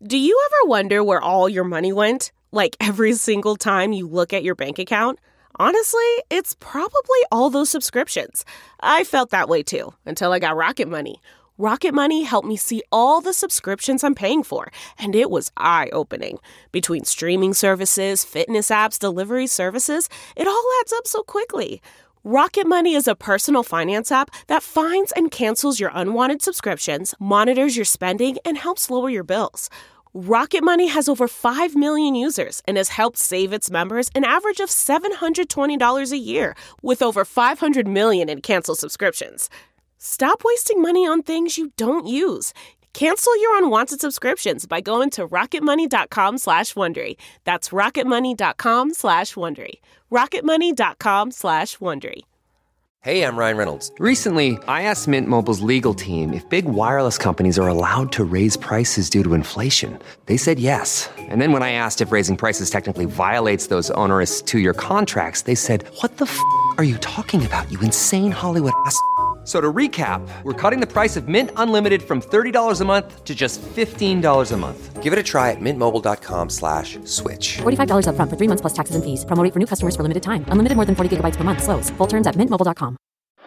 Do you ever wonder where all your money went? Like every single time you look at your bank account? Honestly, it's probably all those subscriptions. I felt that way too, until I got Rocket Money. Rocket Money helped me see all the subscriptions I'm paying for, and it was eye-opening. Between streaming services, fitness apps, delivery services, it all adds up so quickly. Rocket Money is a personal finance app that finds and cancels your unwanted subscriptions, monitors your spending, and helps lower your bills. Rocket Money has over 5 million users and has helped save its members an average of $720 a year, with over 500 million in canceled subscriptions. Stop wasting money on things you don't use. Cancel your unwanted subscriptions by going to rocketmoney.com/Wondery. That's rocketmoney.com/Wondery. rocketmoney.com/Wondery. Hey, I'm Ryan Reynolds. Recently, I asked Mint Mobile's legal team if big wireless companies are allowed to raise prices due to inflation. They said yes. And then when I asked if raising prices technically violates those onerous two-year contracts, they said, "What the f*** are you talking about, you insane Hollywood ass?" So to recap, we're cutting the price of Mint Unlimited from $30 a month to just $15 a month. Give it a try at mintmobile.com/switch. $45 up front for 3 months plus taxes and fees. Promo rate for new customers for limited time. Unlimited more than 40 gigabytes per month. Slows full terms at mintmobile.com.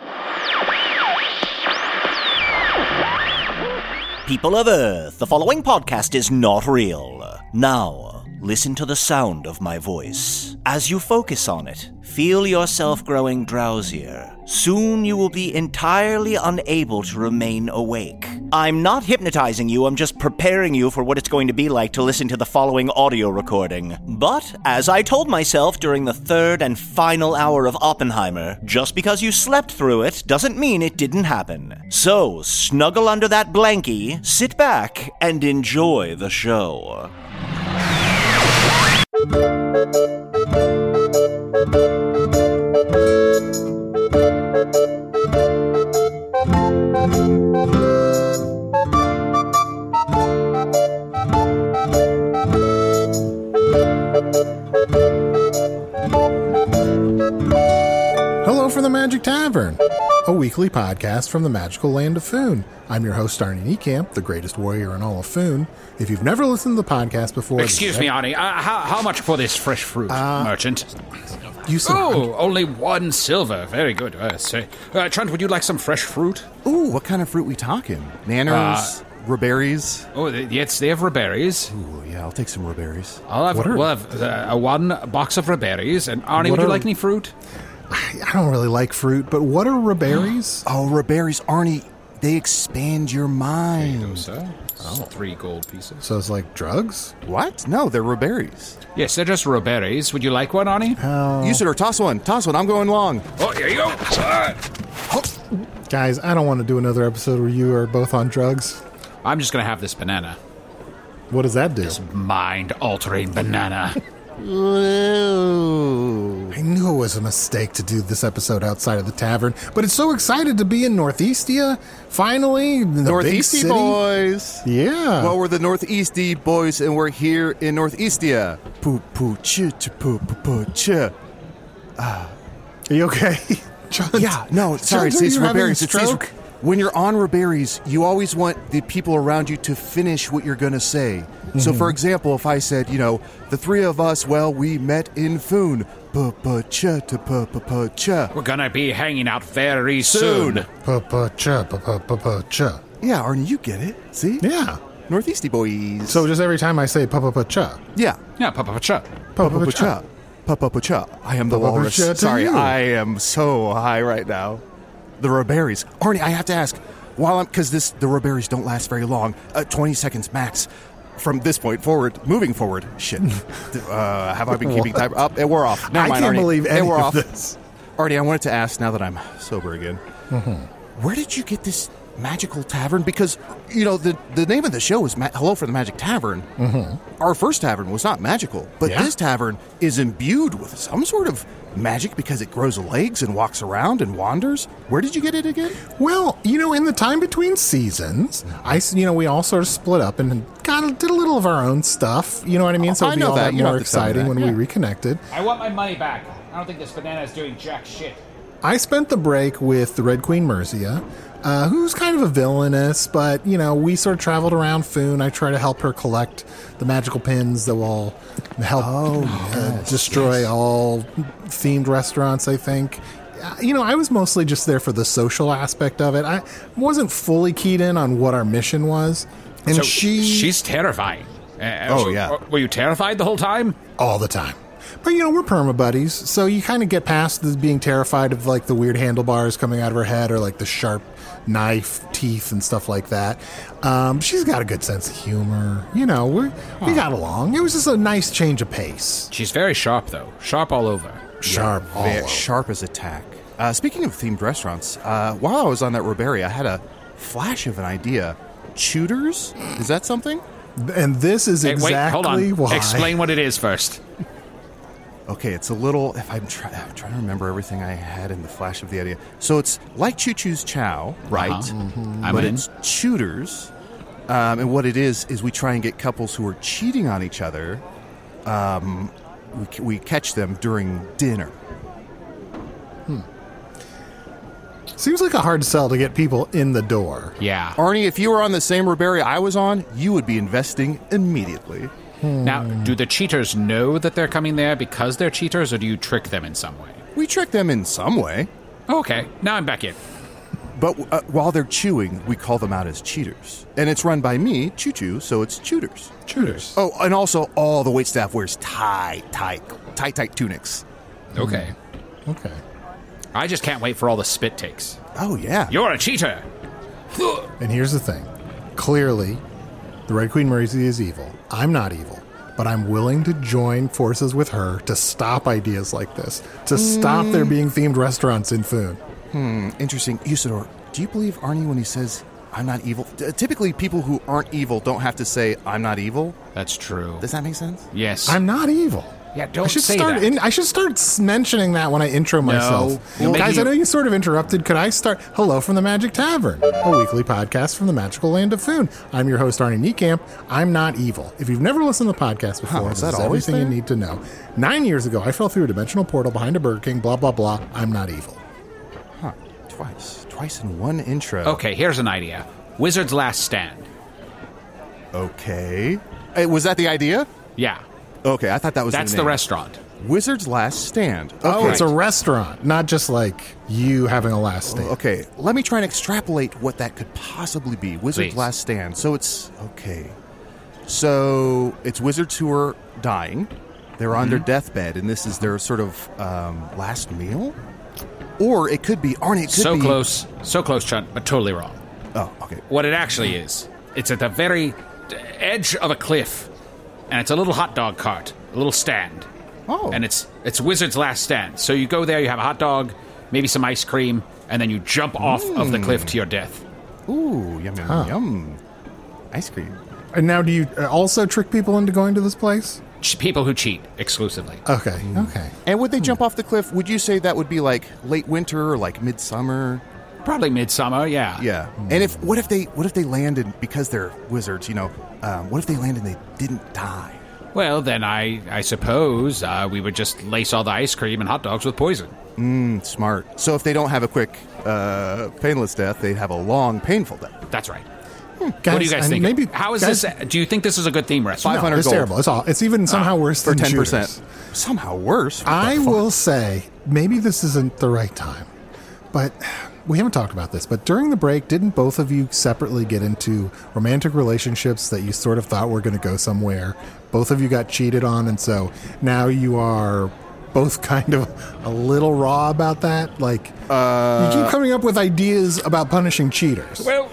People of Earth, the following podcast is not real. Now, listen to the sound of my voice. As you focus on it, feel yourself growing drowsier. Soon you will be entirely unable to remain awake. I'm not hypnotizing you, I'm just preparing you for what it's going to be like to listen to the following audio recording. But, as I told myself during the third and final hour of Oppenheimer, just because you slept through it doesn't mean it didn't happen. So, snuggle under that blankie, sit back, and enjoy the show. Hello from the Magic Tavern, a weekly podcast from the magical land of Foon. I'm your host, Arnie Niekamp, the greatest warrior in all of Foon. If you've never listened to the podcast before... Excuse me, Arnie, how much for this fresh fruit, merchant? You said... Oh, only 1 silver. Very good. Trent, would you like some fresh fruit? Ooh, what kind of fruit we talking? Nanners? Raberries? Oh, yes, they have raberries. Ooh, yeah, I'll take some raberries. We'll have 1 box of raberries. And Arnie, would you like any fruit? I don't really like fruit, but what are raberries? Oh, raberries, Arnie, they expand your mind. There you go, sir. 3 gold pieces. So it's like drugs? What? No, they're raberries. Yes, they're just raberries. Would you like one, Arnie? Use it or toss one. Toss one. I'm going long. Oh, here you go. Guys, I don't want to do another episode where you are both on drugs. I'm just going to have this banana. What does that do? This mind-altering banana. Ooh. I knew it was a mistake to do this episode outside of the tavern, but it's so excited to be in Northeastia. Finally, the Northeasty big city. boys. Yeah. Well, we're the Northeasty boys, and we're here in Northeastia. Poo poo ch poo poo poo ch. Are you okay? John, Yeah, no, sorry. John, It's are you having a raberries. stroke? When you're on raberries, you always want the people around you to finish what you're going to say. Mm-hmm. So, for example, if I said, the 3 of us, well, we met in Foon. Pa-pa-cha to pa-pa-pa-cha. We're going to be hanging out very soon. Pa-pa-cha, pa-pa-pa-cha. Yeah, Arnie, you get it. See? Yeah. Northeasty boys. So just every time I say pa-pa-pa-cha. Yeah. Yeah, pa-pa-pa-cha. Pa-pa-pa-cha. Pa-pa-pa-cha. I am the walrus. Pa-pa-pa-cha to Sorry, you. I am so high right now. The raberries. Arnie, I have to ask, because the raberries don't last very long, 20 seconds max. From this point forward, moving forward. Shit. Have I been keeping time? We're off. Never mind, I can't Arnie. believe any we're of off. this. Arnie, I wanted to ask, now that I'm sober again, where did you get this magical tavern? Because, the name of the show is Hello from the Magic Tavern. Mm-hmm. Our first tavern was not magical, but this tavern is imbued with some sort of magic because it grows legs and walks around and wanders. Where did you get it again? Well, in the time between seasons, we all sort of split up and kind of did a little of our own stuff. You know what I mean? So I it'd be know all that. that You don't more have to tell me exciting that. when we reconnected. I want my money back. I don't think this banana is doing jack shit. I spent the break with the Red Queen Mercia, who's kind of a villainess, but, we sort of traveled around Foon. I try to help her collect the magical pins that will help destroy all themed restaurants, I think. I was mostly just there for the social aspect of it. I wasn't fully keyed in on what our mission was. And so she's terrifying. Were you terrified the whole time? All the time. But, we're perma buddies, so you kind of get past the being terrified of, like, the weird handlebars coming out of her head or, like, the sharp knife teeth and stuff like that. She's got a good sense of humor. We got along. It was just a nice change of pace. She's very sharp, though. Sharp all over. Sharp all over. Sharp as a tack. Speaking of themed restaurants, while I was on that Roberia, I had a flash of an idea. Shooters? Is that something? And this is exactly wait, hold on. Why. Explain what it is first. Okay, it's a little... If I'm trying to remember everything I had in the flash of the idea. So it's like Choo Choo's Chow, right? But it's shooters. And what it is we try and get couples who are cheating on each other. We catch them during dinner. Seems like a hard sell to get people in the door. Yeah. Arnie, if you were on the same Roberia I was on, you would be investing immediately. Now, do the cheaters know that they're coming there because they're cheaters, or do you trick them in some way? We trick them in some way. Okay, now I'm back in. But while they're chewing, we call them out as cheaters. And it's run by me, Choo Choo, so it's Chooters. Chooters. Oh, and also all the waitstaff wears tight tunics. Okay. Okay. I just can't wait for all the spit takes. Oh, yeah. You're a cheater! And here's the thing. Clearly, the Red Queen Mercy is evil. I'm not evil. But I'm willing to join forces with her to stop ideas like this. To stop there being themed restaurants in Foon. Interesting. Usador, do you believe Arnie when he says, I'm not evil? Typically, people who aren't evil don't have to say, I'm not evil. That's true. Does that make sense? Yes. I'm not evil. Yeah, don't I should say start that. I should start mentioning that when I intro myself. Well, guys, I know you sort of interrupted. Could I start? Hello from the Magic Tavern, a weekly podcast from the magical land of Foon. I'm your host, Arnie Niekamp. I'm not evil. If you've never listened to the podcast before, this is everything you need to know. 9 years ago, I fell through a dimensional portal behind a Burger King, blah, blah, blah. I'm not evil. Huh. Twice in one intro. Okay, here's an idea. Wizard's Last Stand. Okay. Hey, was that the idea? Yeah. Okay, I thought that was That's the restaurant. Wizard's Last Stand. Okay. Oh, it's a restaurant, not just like you having a last stand. Okay, let me try and extrapolate what that could possibly be. Wizard's Please. Last Stand. So it's... Okay. So it's wizards who are dying. They're on their deathbed, and this is their sort of last meal? Or it could be... Arnie, it could be... So close, Chunt, but totally wrong. Oh, okay. What it actually is, it's at the very edge of a cliff, and it's a little hot dog cart, a little stand. Oh. And it's Wizard's Last Stand. So you go there, you have a hot dog, maybe some ice cream, and then you jump off of the cliff to your death. Ooh, yum. Ice cream. And now do you also trick people into going to this place? People who cheat exclusively. Okay. And would they jump off the cliff? Would you say that would be like late winter or like midsummer? Probably midsummer, yeah. Yeah. And what if they landed, because they're wizards, what if they landed and they didn't die? Well, then I suppose we would just lace all the ice cream and hot dogs with poison. Smart. So if they don't have a quick, painless death, they have a long, painful death. That's right. Guys, What do you guys think? How is this? Do you think this is a good theme restaurant? 500 it's gold. terrible. It's even somehow worse For than 10%. Shooters. Somehow worse? What I the fuck? will say, maybe this isn't the right time, but we haven't talked about this, but during the break, didn't both of you separately get into romantic relationships that you sort of thought were going to go somewhere? Both of you got cheated on, and so now you are both kind of a little raw about that? Like, you keep coming up with ideas about punishing cheaters. Well,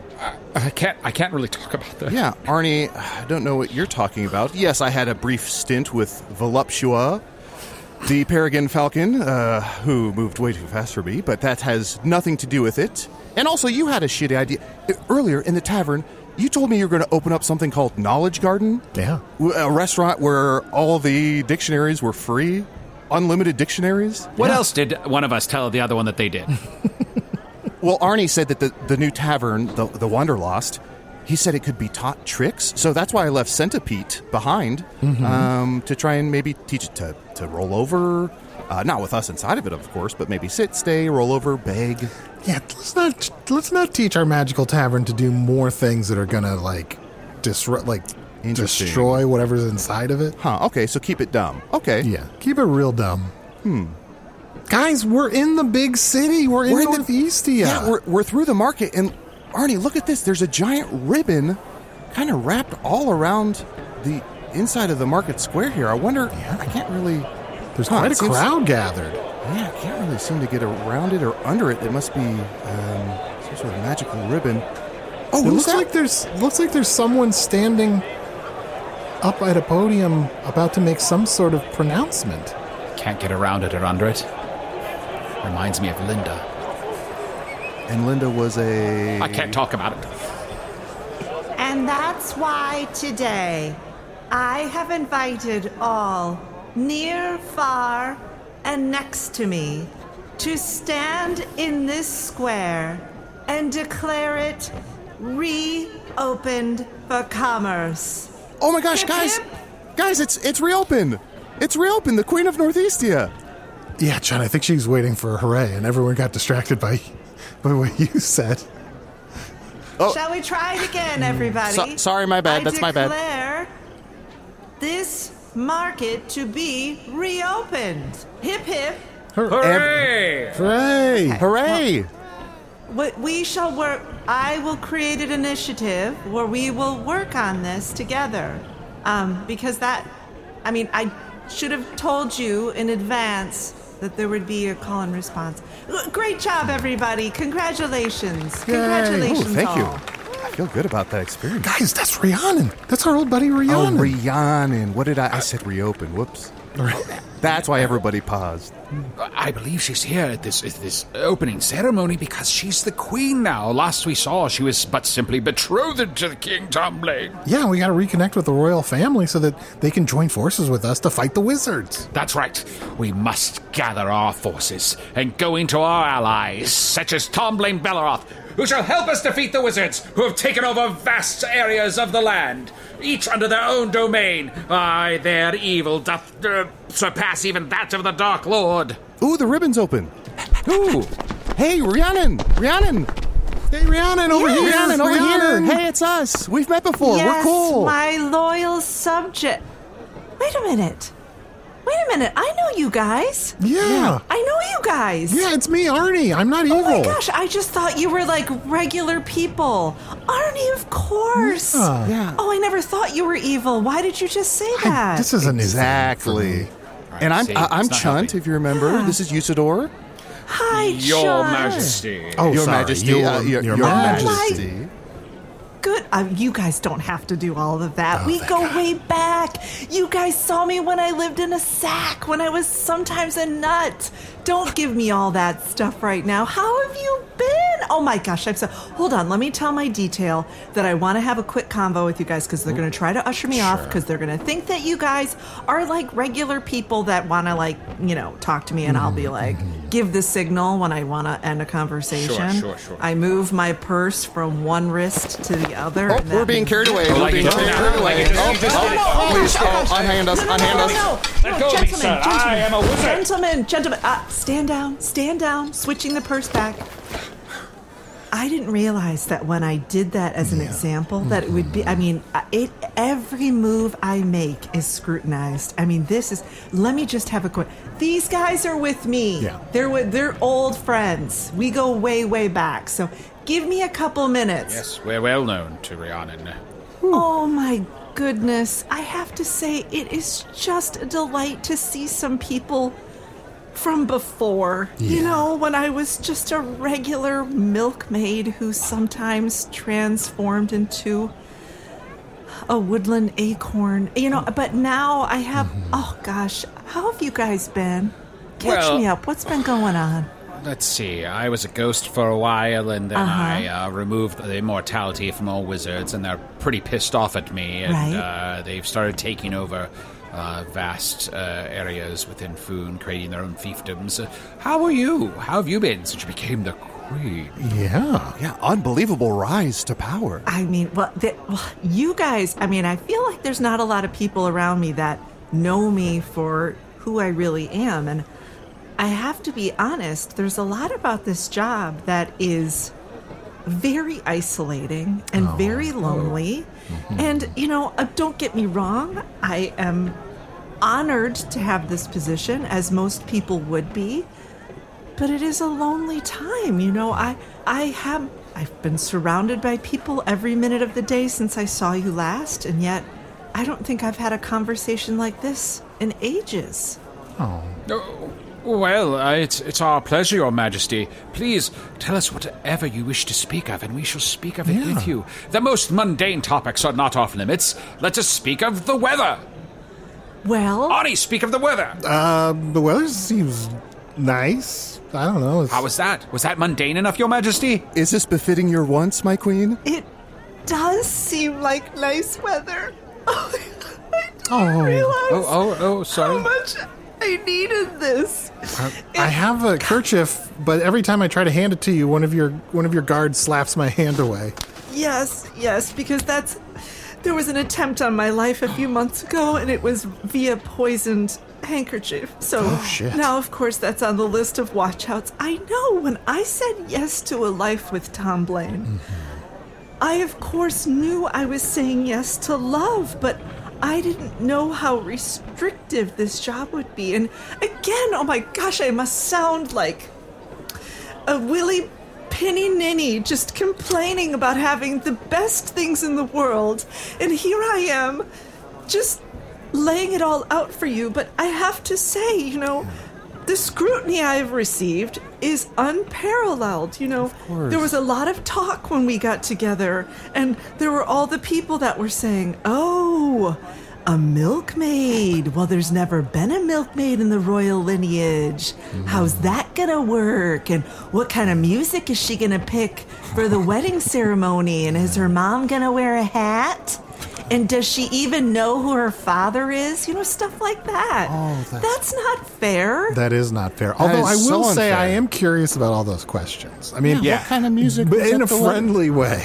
I can't really talk about that. Yeah, Arnie, I don't know what you're talking about. Yes, I had a brief stint with Voluptua, the Peregrine Falcon, who moved way too fast for me, but that has nothing to do with it. And also, you had a shitty idea. Earlier in the tavern, you told me you were going to open up something called Knowledge Garden. Yeah. A restaurant where all the dictionaries were free. Unlimited dictionaries. What else did one of us tell the other one that they did? Well, Arnie said that the new tavern, the Wanderlost, he said it could be taught tricks. So that's why I left Centipede behind to try and maybe teach it to roll over, Not with us inside of it, of course, but maybe sit, stay, roll over, beg. Yeah, let's not teach our magical tavern to do more things that are gonna destroy whatever's inside of it. Huh, okay, so keep it dumb. Okay. Yeah, keep it real dumb. Guys, we're in the big city. We're in Northeastia. Yeah, we're through the market, and Arnie, look at this. There's a giant ribbon kind of wrapped all around the inside of the market square here. I wonder, I can't really... There's quite a crowd gathered. Yeah, I can't really seem to get around it or under it. It must be some sort of magical ribbon. Oh, it looks like there's someone standing up at a podium about to make some sort of pronouncement. Can't get around it or under it. Reminds me of Linda. And Linda was I can't talk about it. And that's why today I have invited all, near, far, and next to me, to stand in this square and declare it reopened for commerce. Oh my gosh, guys! Guys, it's reopened! It's reopened, the Queen of Northeastia! Yeah, John, I think she's waiting for a hooray, and everyone got distracted by what you said. Oh. Shall we try it again, everybody? Sorry, my bad. That's my bad. I declare this market to be reopened. Hip, hip. Hooray! Hooray! Okay. Hooray! Well, we shall work. I will create an initiative where we will work on this together. Because I should have told you in advance that there would be a call and response. Great job, everybody. Congratulations. Yay. Congratulations, Ooh, thank all. you. I feel good about that experience. Guys, that's Rhiannon. That's our old buddy Rhiannon. Oh, Rhiannon. What did I said reopen. Whoops. That's why everybody paused. I believe she's here at this opening ceremony because she's the queen now. Last we saw, she was but simply betrothed to the King Tomblade. Yeah, we got to reconnect with the royal family so that they can join forces with us to fight the wizards. That's right. We must gather our forces and go into our allies, such as Tomblade Belleroth, who shall help us defeat the wizards who have taken over vast areas of the land, each under their own domain. Aye, their evil doth surpass even that of the Dark Lord. Ooh, the ribbon's open. Ooh. Hey, Rhiannon! Rhiannon! Hey, Rhiannon, over here! Rhiannon, over here! Hey, it's us! We've met before. Yes, we're cool. My loyal subject. Wait a minute. I know you guys. Yeah. I know you guys. Yeah, it's me, Arnie. I'm not evil. Oh my gosh, I just thought you were like regular people. Arnie, of course. Yeah. Oh, I never thought you were evil. Why did you just say that? This isn't exactly. Right, and see, I'm it's not Chunt, helping. if you remember. This is Usador. Hi, Your Chunt. Majesty. Oh, Your sorry. Majesty. Your Majesty. Good. You guys don't have to do all of that. We go way back. You guys saw me when I lived in a sack, when I was sometimes a nut. Don't give me all that stuff right now. How have you been? Oh my gosh, I'm so... Hold on, let me tell my detail that I want to have a quick convo with you guys because they're going to try to usher me off because they're going to think that you guys are like regular people that want to talk to me and I'll be like, give the signal when I want to end a conversation. Sure. I move my purse from one wrist to the other. Oh, and that we're being means- carried away. Like We're being it. carried away. Please, unhand us, unhand us. Let go of me, son. I am a wizard. Gentlemen, stand down, switching the purse back. I didn't realize that when I did that as an example, that it would be, every move I make is scrutinized. Let me just have a quick, these guys are with me. Yeah. They're old friends. We go way, way back. So give me a couple minutes. Yes, we're well known to Rhiannon. Oh my goodness. I have to say, it is just a delight to see some people from before. Yeah. When I was just a regular milkmaid who sometimes transformed into a woodland acorn. But now I have, oh gosh, how have you guys been? Catch me up. What's been going on? Let's see. I was a ghost for a while, and then I removed the immortality from all wizards, and they're pretty pissed off at me, and they've started taking over vast areas within Foon, creating their own fiefdoms. How are you? How have you been since you became the queen? Yeah. Unbelievable rise to power. You guys, I feel like there's not a lot of people around me that know me for who I really am, and I have to be honest, there's a lot about this job that is very isolating and very lonely. And, don't get me wrong, I am honored to have this position, as most people would be, but it is a lonely time. I've been surrounded by people every minute of the day since I saw you last, and yet I don't think I've had a conversation like this in ages. Oh. Well, it's our pleasure, Your Majesty. Please tell us whatever you wish to speak of, and we shall speak of it with you. The most mundane topics are not off limits. Let us speak of the weather. Well, Arnie, speak of the weather. The weather seems nice. I don't know. How was that? Was that mundane enough, Your Majesty? Is this befitting your wants, my queen? it does seem like nice weather. I didn't realize sorry. how much I needed this. I have a kerchief, but every time I try to hand it to you, one of your guards slaps my hand away. Yes, because there was an attempt on my life a few months ago, and it was via poisoned handkerchief. So shit. Now, of course, that's on the list of watchouts. I know, when I said yes to a life with Tom Blaine, I, of course, knew I was saying yes to love, but I didn't know how restrictive this job would be. And again, oh my gosh, I must sound like a Willy Penny Ninny just complaining about having the best things in the world. And here I am, just laying it all out for you. But I have to say, the scrutiny I have received is unparalleled. There was a lot of talk when we got together, and there were all the people that were saying, oh, a milkmaid. Well, there's never been a milkmaid in the royal lineage. How's that gonna work? And what kind of music is she gonna pick for the wedding ceremony? And is her mom gonna wear a hat? And does she even know who her father is? Stuff like that. Oh, that's not fair. That is not fair. Although I will say I am curious about all those questions. I mean, what kind of music? But in a friendly way.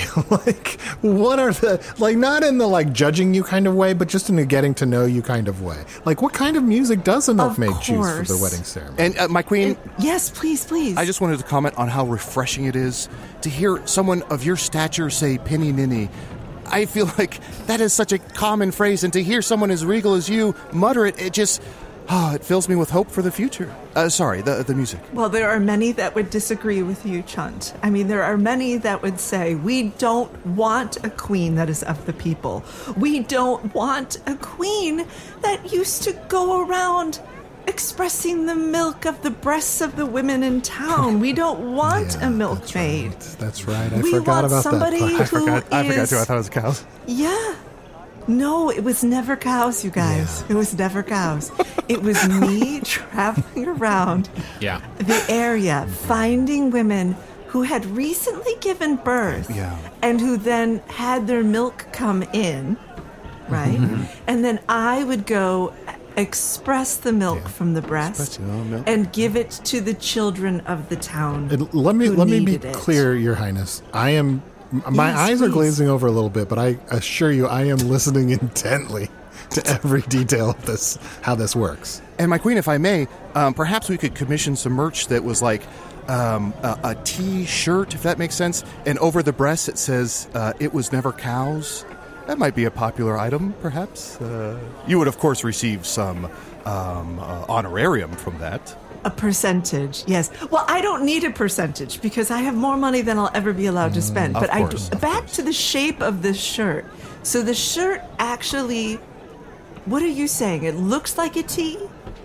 What are not in the judging you kind of way, but just in a getting to know you kind of way. What kind of music does a milkmaid choose for the wedding ceremony? And my queen. Yes, please. I just wanted to comment on how refreshing it is to hear someone of your stature say Penny Ninny. I feel like that is such a common phrase, and to hear someone as regal as you mutter it, it just, it fills me with hope for the future. Sorry, the music. Well, there are many that would disagree with you, Chunt. I mean, there are many that would say, we don't want a queen that is of the people. We don't want a queen that used to go around expressing the milk of the breasts of the women in town. We don't want a milkmaid. That's right. I we forgot want about somebody that. I forgot too. I thought it was cows. Yeah. No, it was never cows, you guys. Yeah. It was never cows. It was me traveling around the area, finding women who had recently given birth and who then had their milk come in, right? And then I would go express the milk from the breast and give it to the children of the town. Let me be clear, Your Highness. My eyes are glazing over a little bit, but I assure you I am listening intently to every detail of this, how this works. And my queen, if I may, perhaps we could commission some merch that was like a T-shirt, if that makes sense, and over the breast it says, it was never cows. That might be a popular item, perhaps. You would, of course, receive some honorarium from that. A percentage, yes. Well, I don't need a percentage because I have more money than I'll ever be allowed to spend. But back to the shape of this shirt. So the shirt actually, what are you saying? It looks like a T?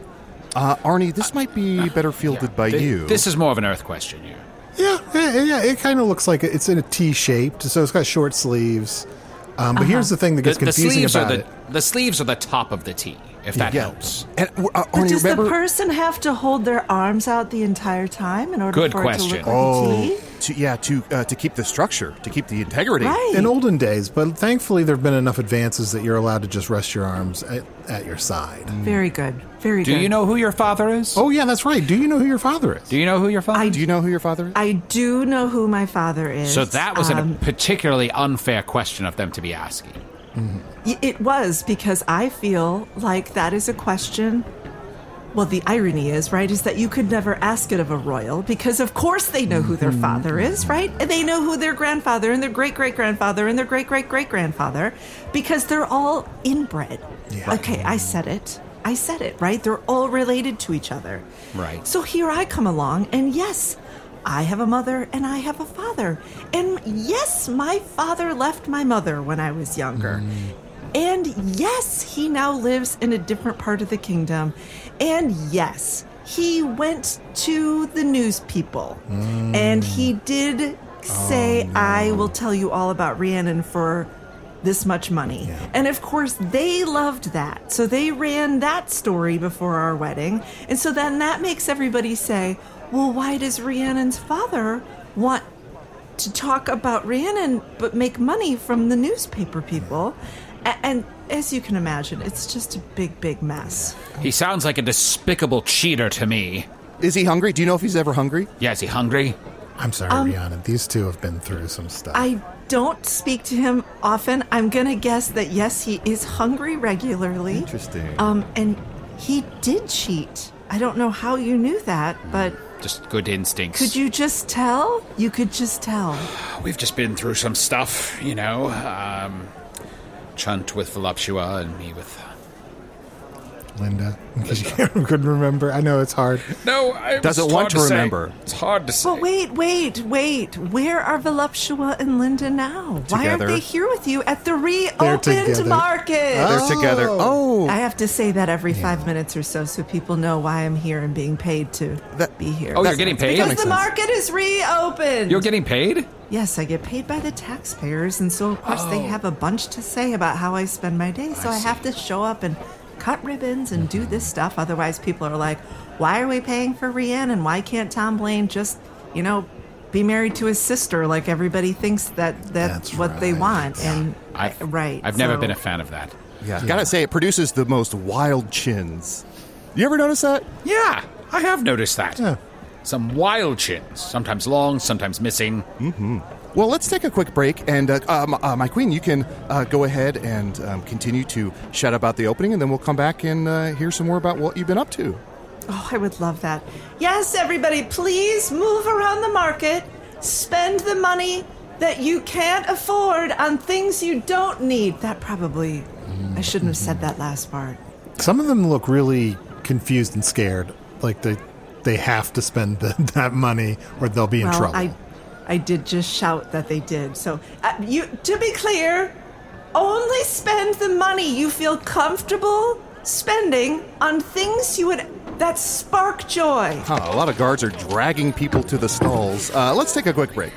Arnie, this might be better fielded by you. This is more of an Earth question here. Yeah. It kind of looks like it's in a T shape, so it's got short sleeves. But here's the thing that gets confusing about it. The sleeves are the top of the T, if that helps. And, but does the person have to hold their arms out the entire time in order for it to look like a T? To keep the structure, to keep the integrity. Right. In olden days, but thankfully there have been enough advances that you're allowed to just rest your arms at your side. Very good. Very good. Do you know who your father is? Oh, yeah, that's right. Do you know who your father is? Do you know who your father is? Do you know who your father is? I do know who my father is. So that was a particularly unfair question of them to be asking. Mm-hmm. It was, because I feel like that is a question Well, the irony is, right, is that you could never ask it of a royal because, of course, they know who their father is, right? And they know who their grandfather and their great-great-grandfather and their great-great-great-grandfather because they're all inbred. Yeah. Okay, I said it, right? They're all related to each other. Right. So here I come along, and yes, I have a mother and I have a father. And yes, my father left my mother when I was younger. And yes, he now lives in a different part of the kingdom. And yes, he went to the news people. And he did say, I will tell you all about Rhiannon for this much money. Yeah. And of course, they loved that. So they ran that story before our wedding. And so then that makes everybody say, well, why does Rhiannon's father want to talk about Rhiannon but make money from the newspaper people? And as you can imagine, it's just a big, big mess. He sounds like a despicable cheater to me. Is he hungry? Do you know if he's ever hungry? Yeah, is he hungry? I'm sorry, Rhiannon. These two have been through some stuff. I don't speak to him often. I'm going to guess that, yes, he is hungry regularly. Interesting. And he did cheat. I don't know how you knew that, but... Just good instincts. Could you just tell? You could just tell. We've just been through some stuff, you know. Chunt with Voluptua and me with... Linda, because you couldn't remember. I know it's hard. No, doesn't want to remember. It's hard to say. But wait. Where are Voluptua and Linda now? Together. Why aren't they here with you at the reopened market? They're together. Oh. I have to say that every 5 minutes or so people know why I'm here and being paid to be here. Oh, you're getting paid? Because the market is reopened. You're getting paid? Yes, I get paid by the taxpayers, and so, of course, they have a bunch to say about how I spend my day, so I have to show up and cut ribbons and do this stuff. Otherwise, people are like, why are we paying for Rhiannon? Why can't Tom Blaine just, be married to his sister like everybody thinks that's what they want? And I've never been a fan of that. Yeah, gotta say, it produces the most wild chins. You ever notice that? Yeah, I have noticed that. Yeah. Some wild chins, sometimes long, sometimes missing. Mm-hmm. Well, let's take a quick break, and my queen, you can go ahead and continue to shout about the opening, and then we'll come back and hear some more about what you've been up to. Oh, I would love that. Yes, everybody, please move around the market. Spend the money that you can't afford on things you don't need. That probably, I shouldn't have said that last part. Some of them look really confused and scared, like they have to spend that money or they'll be in trouble. I did just shout that they did. So, to be clear, only spend the money you feel comfortable spending on things that spark joy. A lot of guards are dragging people to the stalls. Let's take a quick break.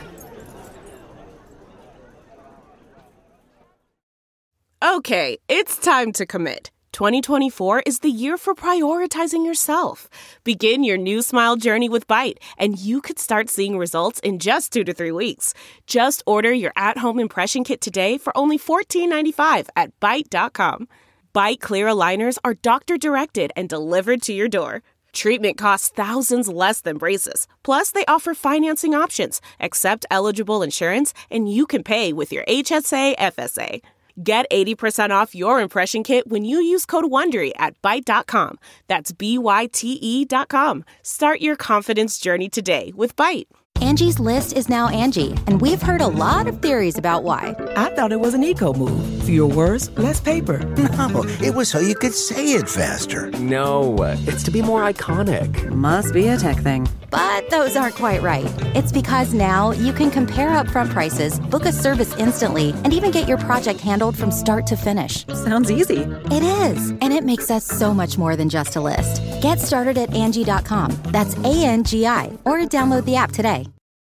Okay, it's time to commit. 2024 is the year for prioritizing yourself. Begin your new smile journey with Byte, and you could start seeing results in just 2 to 3 weeks. Just order your at-home impression kit today for only $14.95 at Byte.com. Byte Clear aligners are doctor-directed and delivered to your door. Treatment costs thousands less than braces. Plus, they offer financing options, accept eligible insurance, and you can pay with your HSA FSA. Get 80% off your impression kit when you use code WONDERY at Byte.com. That's BYTE.com. Start your confidence journey today with Byte. Angie's List is now Angie, and we've heard a lot of theories about why. I thought it was an eco move. Fewer words, less paper. No, it was so you could say it faster. No, it's to be more iconic. Must be a tech thing. But those aren't quite right. It's because now you can compare upfront prices, book a service instantly, and even get your project handled from start to finish. Sounds easy. It is, and it makes us so much more than just a list. Get started at Angie.com. That's ANGI, or download the app today.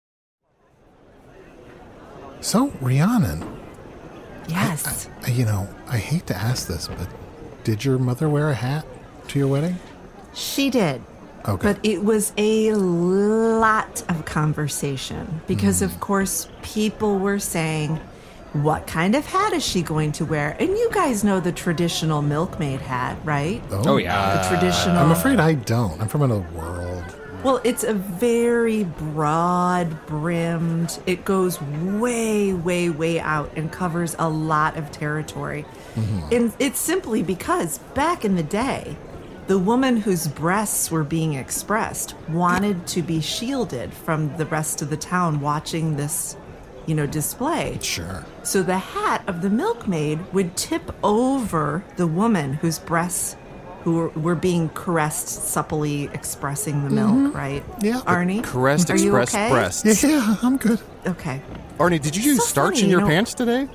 So, Rhiannon. Yes. I hate to ask this, but did your mother wear a hat to your wedding? She did. Okay. But it was a lot of conversation because, of course, people were saying, what kind of hat is she going to wear? And you guys know the traditional milkmaid hat, right? Oh yeah. The traditional... I'm afraid I don't. I'm from another world. Well, it's a very broad-brimmed, it goes way, way, way out and covers a lot of territory. Mm-hmm. And it's simply because back in the day, the woman whose breasts were being expressed wanted to be shielded from the rest of the town watching this, display. Sure. So the hat of the milkmaid would tip over the woman whose breasts who were being caressed, supplely expressing the milk, right? Yeah. Arnie? Caressed, Are you expressed okay? breasts. Yeah, I'm good. Okay. Arnie, did you use starch in your pants today?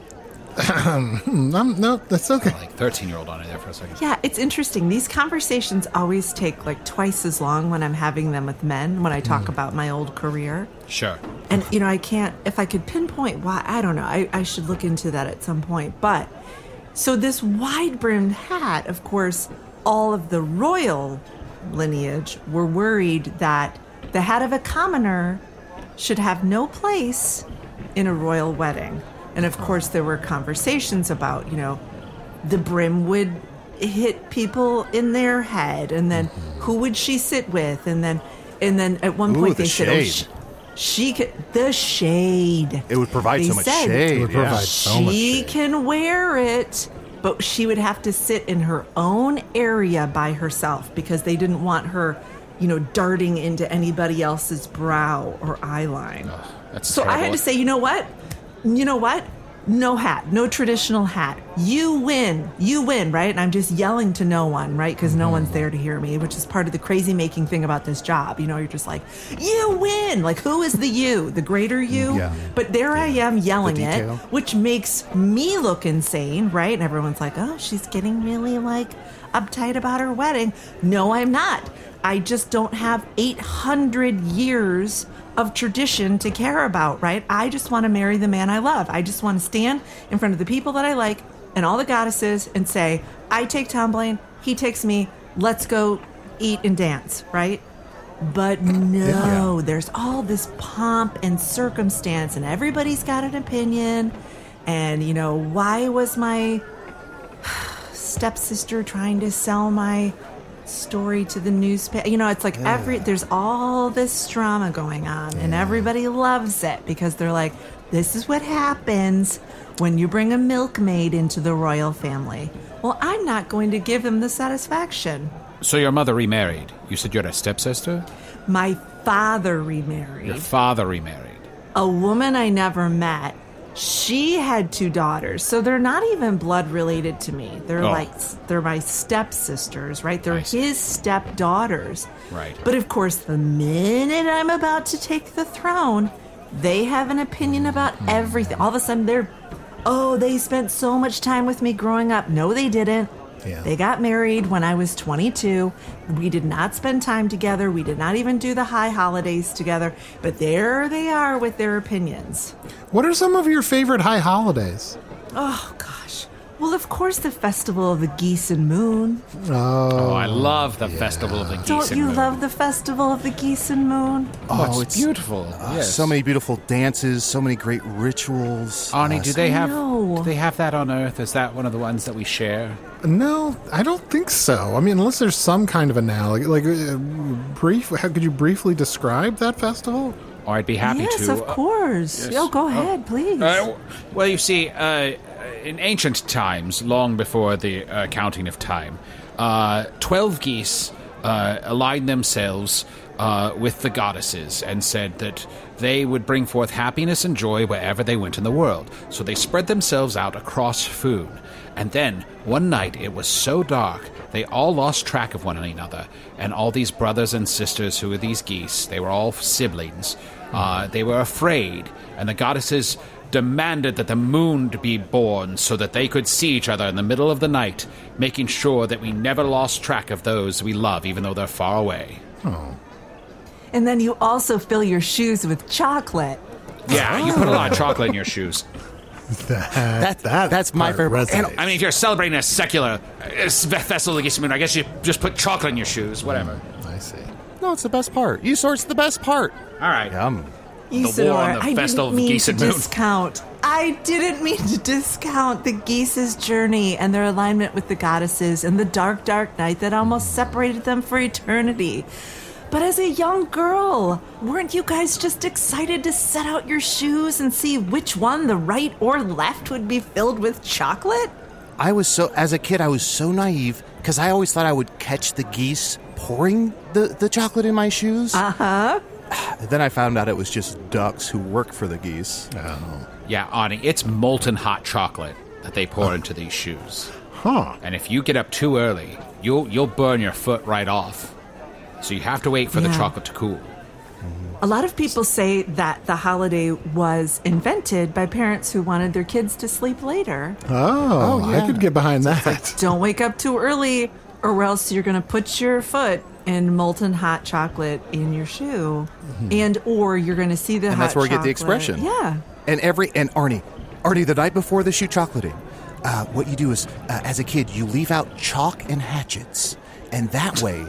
No, that's okay. Like 13-year-old on it there for a second. Yeah, it's interesting. These conversations always take like twice as long when I'm having them with men, when I talk about my old career. Sure. And, I can't, if I could pinpoint why, I don't know. I should look into that at some point. But, so this wide-brimmed hat, of course, all of the royal lineage were worried that the hat of a commoner should have no place in a royal wedding. And of course, there were conversations about, the brim would hit people in their head, and then who would she sit with? And then at one point they said, she could, the shade. It would provide so much shade. It would provide so much shade. She can wear it, but she would have to sit in her own area by herself because they didn't want her, darting into anybody else's brow or eye line. So terrible. I had to say, you know what? No hat, no traditional hat. You win, right? And I'm just yelling to no one, right? Because no one's there to hear me, which is part of the crazy making thing about this job. You're just like, you win. Like, who is the you? The greater you? Yeah. But there I am yelling The it, detail. which makes me look insane, right? And everyone's like, oh, she's getting really, uptight about her wedding. No, I'm not. I just don't have 800 years of tradition to care about, right? I just want to marry the man I love. I just want to stand in front of the people that I like and all the goddesses and say, I take Tom Blaine, he takes me, let's go eat and dance, right? But no, there's all this pomp and circumstance and everybody's got an opinion. And, why was my stepsister trying to sell my story to the newspaper? It's like there's all this drama going on and everybody loves it because they're like, this is what happens when you bring a milkmaid into the royal family. Well, I'm not going to give them the satisfaction. So your mother remarried. You said you're a stepsister? My father remarried. Your father remarried. A woman I never met. She had 2 daughters, so they're not even blood related to me. They're they're my stepsisters, right? They're his stepdaughters. Right. But of course, the minute I'm about to take the throne, they have an opinion about everything. All of a sudden, they spent so much time with me growing up. No, they didn't. Yeah. They got married when I was 22. We did not spend time together. We did not even do the high holidays together. But there they are with their opinions. What are some of your favorite high holidays? Oh, gosh. Well, of course, the Festival of the Geese and Moon. Oh, I love the Festival of the Geese Don't and you Moon. love the Festival of the Geese and Moon? Oh, it's beautiful. Yes. So many beautiful dances, so many great rituals. Arnie, do they No. have that on Earth? Is that one of the ones that we share? No, I don't think so. I mean, unless there's some kind of analogy, how could you briefly describe that festival? Oh, I'd be happy Yes, to. of course. yes. Go ahead, please. Well, you see, in ancient times, long before the counting of time, 12 geese aligned themselves with the goddesses and said that they would bring forth happiness and joy wherever they went in the world. So they spread themselves out across Foon. And then, one night, it was so dark, they all lost track of one another. And all these brothers and sisters who were these geese, they were all siblings, they were afraid. And the goddesses demanded that the moon be born so that they could see each other in the middle of the night, making sure that we never lost track of those we love, even though they're far away. Oh. And then you also fill your shoes with chocolate. Yeah, you put a lot of chocolate in your shoes. That's my favorite. And, I mean, if you're celebrating a secular festival of the Geese and Moon, I guess you just put chocolate in your shoes, whatever. I see. No, it's the best part. Usort's the best part. All right. Yum. The war on the Festival of the Geese and Moon. I didn't mean to discount the geese's journey and their alignment with the goddesses and the dark, dark night that almost separated them for eternity. But as a young girl, weren't you guys just excited to set out your shoes and see which one, the right or left, would be filled with chocolate? as a kid, I was so naive because I always thought I would catch the geese pouring the chocolate in my shoes. Uh-huh. Then I found out it was just ducks who work for the geese. Oh. Yeah, Ani, it's molten hot chocolate that they pour into these shoes. Huh. And if you get up too early, you'll burn your foot right off. So you have to wait for the chocolate to cool. A lot of people say that the holiday was invented by parents who wanted their kids to sleep later. Oh, I could get behind that. Don't wake up too early, or else you're going to put your foot in molten hot chocolate in your shoe, or you're going to see the hot chocolate. And that's where we get the expression. Yeah. And Arnie, the night before the shoot chocolating, what you do is, as a kid, you leave out chalk and hatchets, and that way,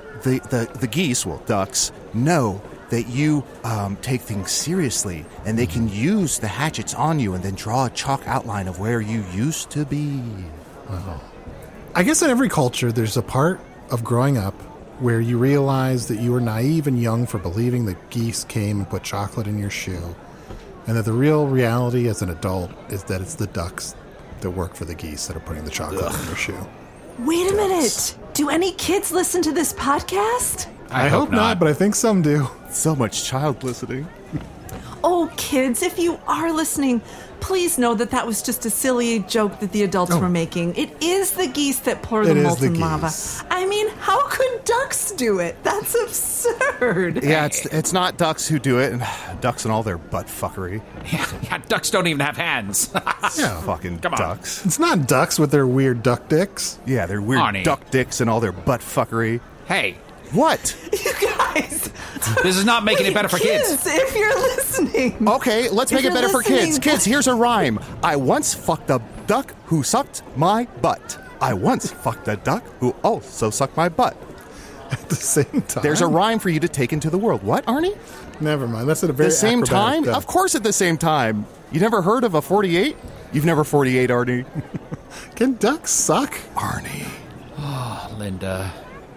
the geese, ducks, know that you take things seriously, and they can use the hatchets on you and then draw a chalk outline of where you used to be. Oh. I guess in every culture, there's a part of growing up where you realize that you were naive and young for believing that geese came and put chocolate in your shoe, and that the real reality as an adult is that it's the ducks that work for the geese that are putting the chocolate in your shoe. Wait a minute. Do any kids listen to this podcast? I hope not, but I think some do. So much child listening. Oh, kids, if you are listening, please know that was just a silly joke that the adults were making. It is the geese that pour the molten lava. I mean, how could ducks do it? That's absurd. Yeah, it's not ducks who do it, and ducks and all their butt fuckery. Yeah, ducks don't even have hands. Yeah, fucking ducks. It's not ducks with their weird duck dicks. Yeah, their weird duck dicks and all their butt fuckery. Hey. What? You guys. This is not making it better for kids. If you're listening. Okay, let's make it better for kids. Kids, here's a rhyme. I once fucked a duck who sucked my butt. I once fucked a duck who also sucked my butt. At the same time? There's a rhyme for you to take into the world. What, Arnie? Never mind. That's at a very the same time? Death. Of course at the same time. You never heard of a 48? You've never 48, Arnie. Can ducks suck? Arnie. Oh, Linda.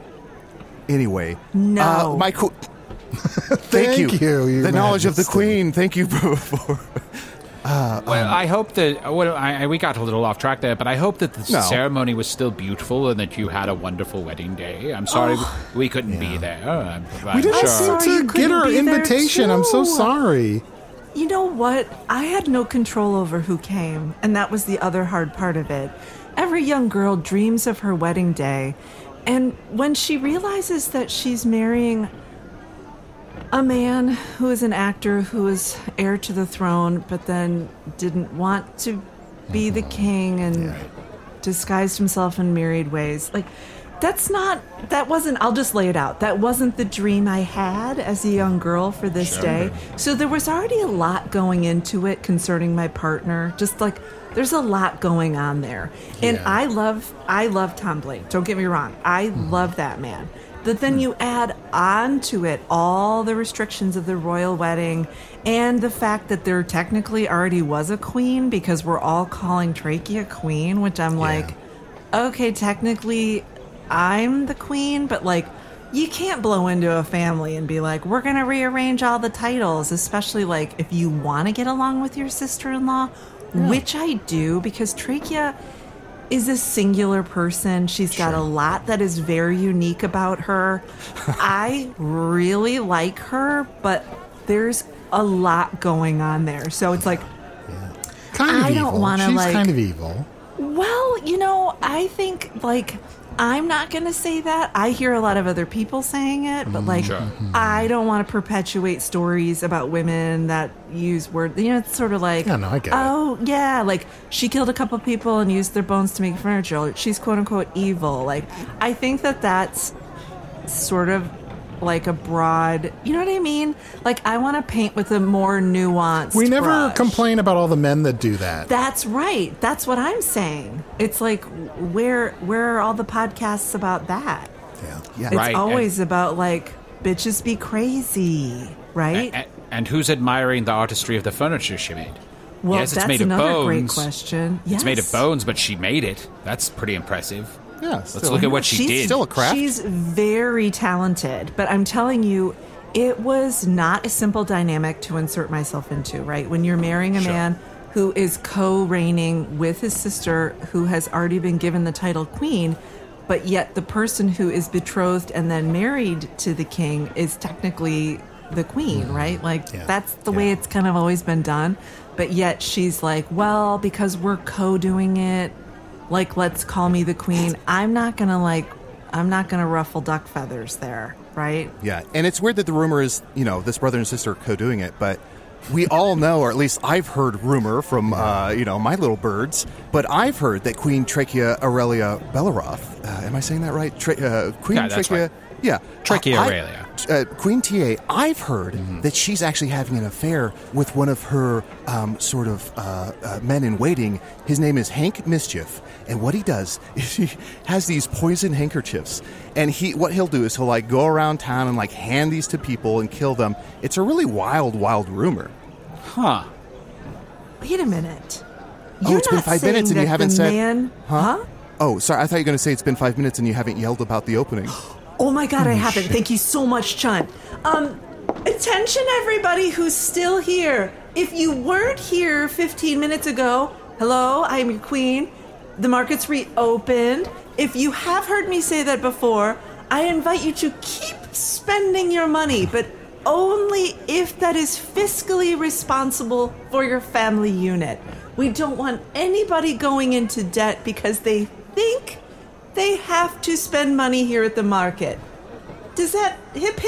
Anyway. No. Thank you. The knowledge of the Queen. Thank you for... I hope that... we got a little off track there, but I hope that the ceremony was still beautiful and that you had a wonderful wedding day. I'm sorry we couldn't be there. We didn't seem to get our invitation. I'm so sorry. You know what? I had no control over who came, and that was the other hard part of it. Every young girl dreams of her wedding day, and when she realizes that she's marrying a man who is an actor who is heir to the throne, but then didn't want to be the king and disguised himself in myriad ways, I'll just lay it out. That wasn't the dream I had as a young girl for this day. So there was already a lot going into it concerning my partner. There's a lot going on there. Yeah. And I love Tom Blake. Don't get me wrong. I love that man. But then you add on to it all the restrictions of the royal wedding and the fact that there technically already was a queen because we're all calling Trachea queen, which I'm like, okay, technically I'm the queen, but you can't blow into a family and be like, we're going to rearrange all the titles, especially if you want to get along with your sister-in-law, which I do because Trachea is a singular person. She's got a lot that is very unique about her. I really like her, but there's a lot going on there. So it's kind of I don't want to She's kind of evil. Well, I think I'm not going to say that. I hear a lot of other people saying it, but I don't want to perpetuate stories about women that use words. It's sort of I get it. She killed a couple people and used their bones to make furniture. She's quote unquote evil. I think that's sort of a broad, you know what I mean? I want to paint with a more nuanced We never brush. complain about all the men that do that. That's right. That's what I'm saying. It's where are all the podcasts about that? Yeah. It's always about bitches be crazy, right? And who's admiring the artistry of the furniture she made? Well, yes, it's that's made of another bones. great question. Yes. It's made of bones, but she made it. That's pretty impressive. Yeah, let's look at what she did. Still a craft. She's very talented, but I'm telling you, it was not a simple dynamic to insert myself into, right? When you're marrying a man who is co-reigning with his sister who has already been given the title queen, but yet the person who is betrothed and then married to the king is technically the queen, right? Like, that's the way it's kind of always been done. But yet she's like, well, because we're co-doing it, like, let's call me the queen. I'm not going to ruffle duck feathers there, right? Yeah, and it's weird that the rumor is, this brother and sister are co-doing it, but we all know, or at least I've heard rumor from, my little birds, but I've heard that Queen Trachea Aurelia Belleroth, am I saying that right? Queen Trachea... Right. Yeah. Trachea Aurelia. Queen TA, I've heard that she's actually having an affair with one of her men-in-waiting. His name is Hank Mischief, and what he does is he has these poison handkerchiefs, and what he'll do is he'll go around town and hand these to people and kill them. It's a really wild rumor. Huh. Wait a minute. It's been 5 minutes and you haven't said... Man... Huh? Oh, sorry, I thought you were going to say it's been 5 minutes and you haven't yelled about the opening. Oh my God, I haven't. Thank you so much, Chun. Attention, everybody who's still here. If you weren't here 15 minutes ago, hello, I'm your queen. The market's reopened. If you have heard me say that before, I invite you to keep spending your money, but only if that is fiscally responsible for your family unit. We don't want anybody going into debt because they think they have to spend money here at the market. Does that hip?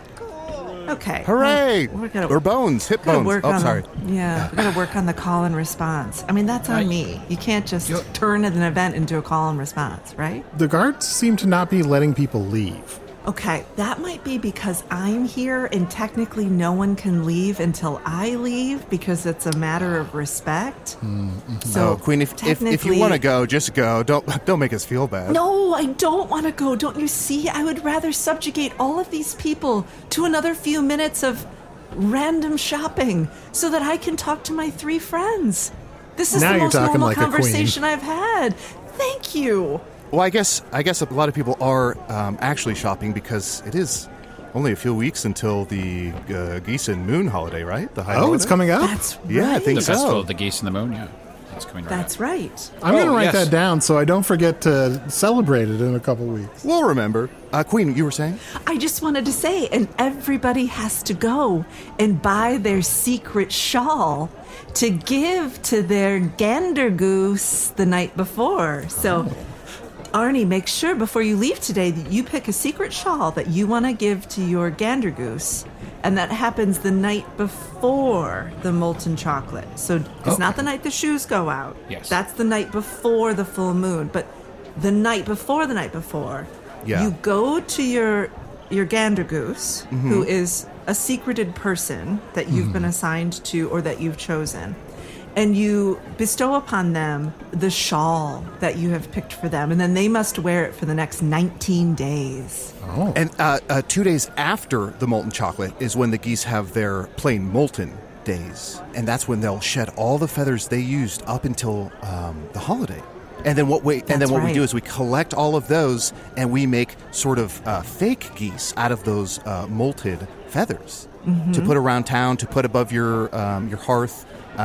Okay. Hooray! Or bones, hip bones. Sorry. We gotta work on the call and response. I mean, that's on me. You can't just turn an event into a call and response, right? The guards seem to not be letting people leave. Okay, that might be because I'm here and technically no one can leave until I leave because it's a matter of respect. So, Queen, if you want to go, just go. Don't make us feel bad. No, I don't want to go. Don't you see? I would rather subjugate all of these people to another few minutes of random shopping so that I can talk to my 3 friends. This is now the most normal like conversation I've had. Thank you. Well, I guess a lot of people are actually shopping because it is only a few weeks until the Geese and Moon holiday, right? The high holiday? It's coming up? That's right. Yeah, I think the Festival of the Geese and the Moon, That's coming right That's up. right. I'm going to write that down so I don't forget to celebrate it in a couple weeks. We'll remember. Queen, you were saying? I just wanted to say, and everybody has to go and buy their secret shawl to give to their gander goose the night before. So... Arnie, make sure before you leave today that you pick a secret shawl that you want to give to your gander goose. And that happens the night before the molten chocolate. So it's not the night the shoes go out. Yes. That's the night before the full moon. But the night before, you go to your gander goose, who is a secreted person that you've been assigned to or that you've chosen. And you bestow upon them the shawl that you have picked for them. And then they must wear it for the next 19 days. Oh. And 2 days after the molten chocolate is when the geese have their plain molten days. And that's when they'll shed all the feathers they used up until the holiday. And then what we do is we collect all of those and we make sort of fake geese out of those molted feathers to put around town, to put above your hearth.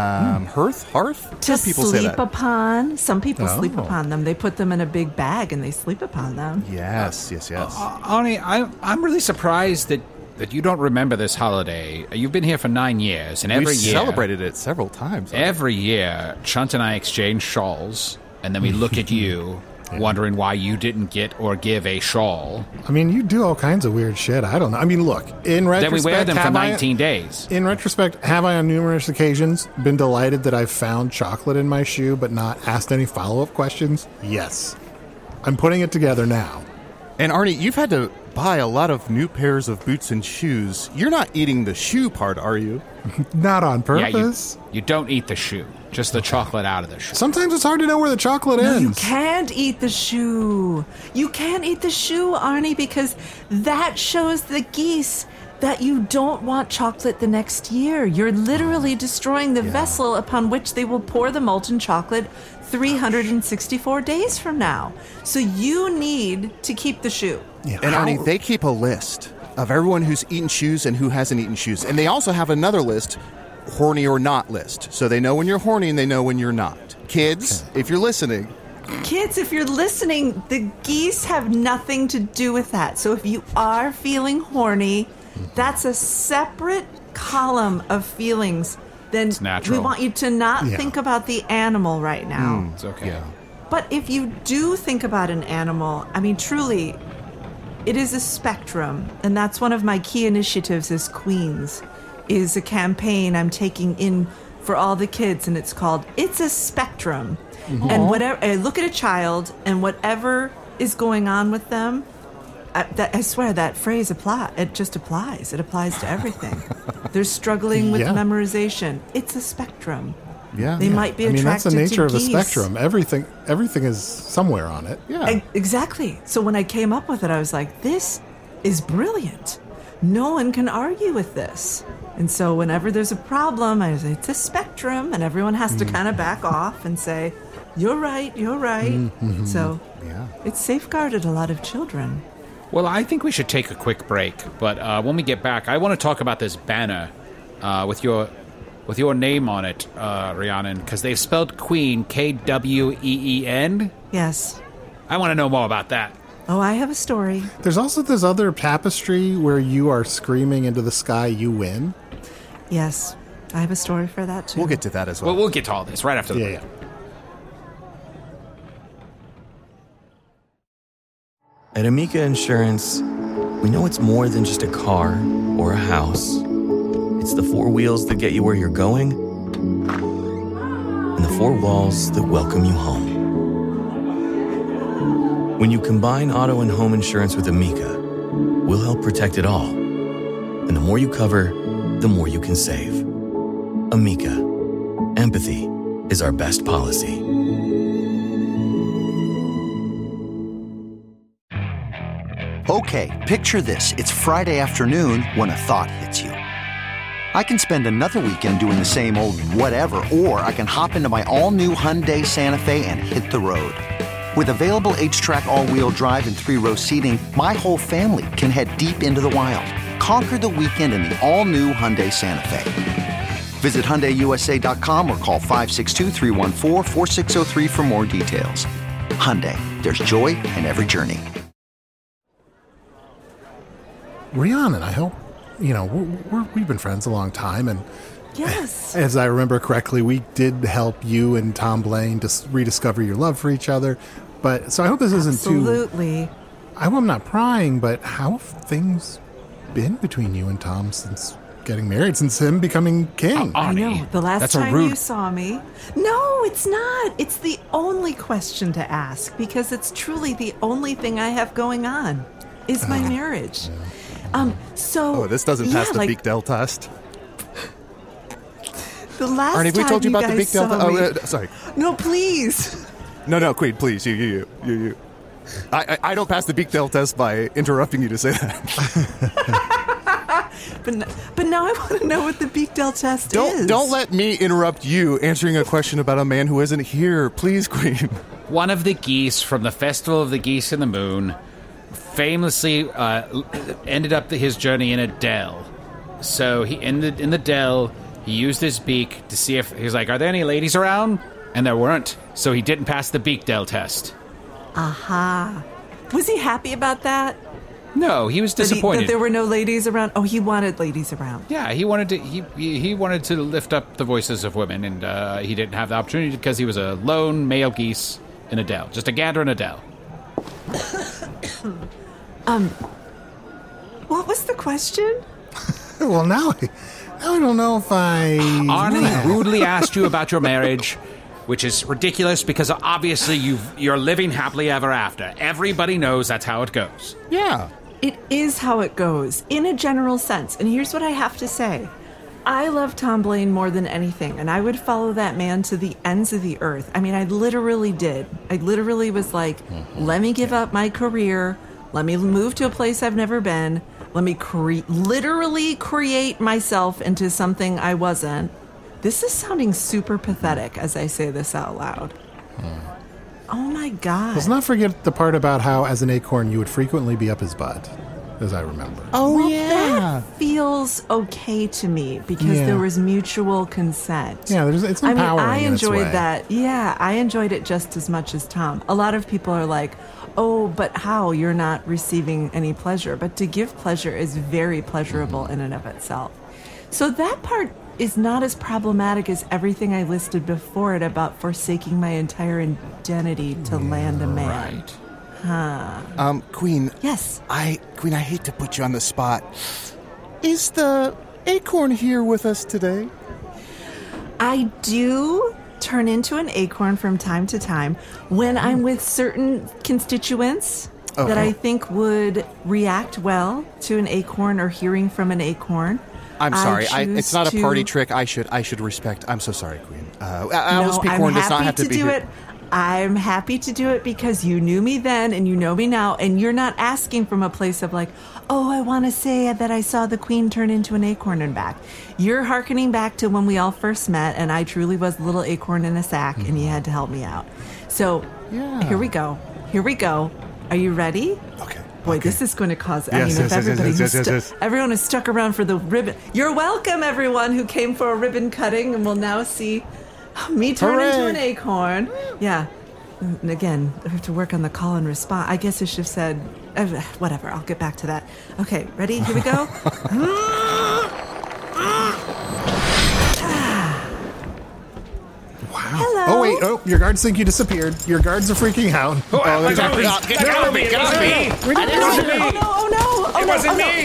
Hearth? To Some people say that. sleep upon. Some people sleep upon them. They put them in a big bag and they sleep upon them. Yes. Arnie, I'm really surprised that you don't remember this holiday. You've been here for 9 years, and every year... We've celebrated it several times. Every year, Chunt and I exchange shawls, and then we look at you... wondering why you didn't get or give a shawl. I mean, you do all kinds of weird shit. I don't know. I mean, look, in retrospect... Then we wear them for 19 days. In retrospect, have I on numerous occasions been delighted that I've found chocolate in my shoe but not asked any follow-up questions? Yes. I'm putting it together now. And Arnie, you've had to buy a lot of new pairs of boots and shoes. You're not eating the shoe part, are you? Not on purpose. Yeah, you don't eat the shoe. Just the chocolate out of the shoe. Sometimes it's hard to know where the chocolate ends. You can't eat the shoe. You can't eat the shoe, Arnie, because that shows the geese that you don't want chocolate the next year. You're literally destroying the vessel upon which they will pour the molten chocolate 364 days from now. So you need to keep the shoe. Yeah. And Arnie, they keep a list of everyone who's eaten shoes and who hasn't eaten shoes. And they also have another list horny or not list. So they know when you're horny and they know when you're not. Kids, if you're listening. Kids, if you're listening, the geese have nothing to do with that. So if you are feeling horny, that's a separate column of feelings. Then it's natural. We want you to not think about the animal right now. It's okay. Yeah. But if you do think about an animal, I mean, truly, it is a spectrum. And that's one of my key initiatives as Queens, is a campaign I'm taking in for all the kids, and it's called It's a Spectrum. Mm-hmm. And whatever, I look at a child, and whatever is going on with them, I swear that phrase applies. It just applies. It applies to everything. They're struggling with memorization. It's a spectrum. Yeah, they might be attracted to that's the nature of geese. a spectrum. Everything is somewhere on it. Yeah, exactly. So when I came up with it, I was like, "This is brilliant. No one can argue with this." And so whenever there's a problem, I say it's a spectrum, and everyone has to kind of back off and say, "You're right. You're right." Mm-hmm. So it's safeguarded a lot of children. Well, I think we should take a quick break, but when we get back, I want to talk about this banner with your name on it, Rhiannon, because they've spelled Queen Kween. Yes. I want to know more about that. Oh, I have a story. There's also this other tapestry where you are screaming into the sky, "You win." Yes, I have a story for that, too. We'll get to that as well. Well, we'll get to all this right after the break. Yeah. At Amica Insurance, we know it's more than just a car or a house. It's the four wheels that get you where you're going and the four walls that welcome you home. When you combine auto and home insurance with Amica, we'll help protect it all. And the more you cover, the more you can save. Amica. Empathy is our best policy. Okay, picture this. It's Friday afternoon when a thought hits you. I can spend another weekend doing the same old whatever, or I can hop into my all-new Hyundai Santa Fe and hit the road. With available H-Track all-wheel drive and 3-row seating, my whole family can head deep into the wild. Conquer the weekend in the all-new Hyundai Santa Fe. Visit HyundaiUSA.com or call 562-314-4603 for more details. Hyundai, there's joy in every journey. Rhiannon, I hope, we've been friends a long time, and yes, as I remember correctly, we did help you and Tom Blaine to rediscover your love for each other. But so I hope this isn't too. Absolutely. I hope I'm not prying, but how have things been between you and Tom since getting married, since him becoming king? I know. The last time you saw me. No, it's not. It's the only question to ask, because it's truly the only thing I have going on is my marriage. This doesn't pass the Bechdel test. The last Arnie, time we told you about the Bechdel test. Sorry. No, please. No, Queen, please. You. I don't pass the Bechdel test by interrupting you to say that. But now I want to know what the Bechdel test is. Don't let me interrupt you answering a question about a man who isn't here. Please, Queen. One of the geese from the Festival of the Geese and the Moon famously ended up his journey in a dell. So he ended in the dell. He used his beak to see if he was like, "Are there any ladies around?" And there weren't. So he didn't pass the Bechdel test. Aha. Was he happy about that? No, he was disappointed that there were no ladies around. Oh, he wanted ladies around. Yeah, he wanted to. He wanted to lift up the voices of women, and he didn't have the opportunity because he was a lone male geese in a dell, just a gander in a dell. What was the question? Well, now I don't know if I... Arnie rudely asked you about your marriage, which is ridiculous because obviously you're living happily ever after. Everybody knows that's how it goes. Yeah. It is how it goes, in a general sense. And here's what I have to say. I love Tom Blaine more than anything, and I would follow that man to the ends of the earth. I mean, I literally did. I literally was like, let me give up my career. Let me move to a place I've never been. Let me literally create myself into something I wasn't. This is sounding super pathetic as I say this out loud. Oh my God. Let's not forget the part about how, as an acorn, you would frequently be up his butt. as I remember. Oh, that feels okay to me because there was mutual consent. Yeah, it's empowering. I in its enjoyed way. that. Yeah, I enjoyed it just as much as Tom. A lot of people are like, oh, but how? You're not receiving any pleasure. But to give pleasure is very pleasurable in and of itself. So that part is not as problematic as everything I listed before it about forsaking my entire identity to land a man. Right. Huh. Queen. Yes. Queen, I hate to put you on the spot. Is the acorn here with us today? I do turn into an acorn from time to time when I'm with certain constituents that I think would react well to an acorn or hearing from an acorn. I'm sorry. It's not a party trick. I should respect. I'm so sorry, Queen. Alice Peacorn does not have to be do here. it. I'm happy to do it because you knew me then and you know me now, and you're not asking from a place of like, oh, I want to say that I saw the queen turn into an acorn and back. You're hearkening back to when we all first met, and I truly was a little acorn in a sack, and you had to help me out. So here we go. Here we go. Are you ready? Okay. Boy, this is going to cause... Yes. Everyone is stuck around for the ribbon. You're welcome, everyone who came for a ribbon cutting, and will now see me turn into an acorn. Yeah. And again, I have to work on the call and response. I guess I should have said... whatever, I'll get back to that. Okay, ready? Here we go. Wow. Hello. Oh, wait. Oh, your guards think you disappeared. Your guards are freaking out. Get off me! Get off me! Oh, no. It wasn't me!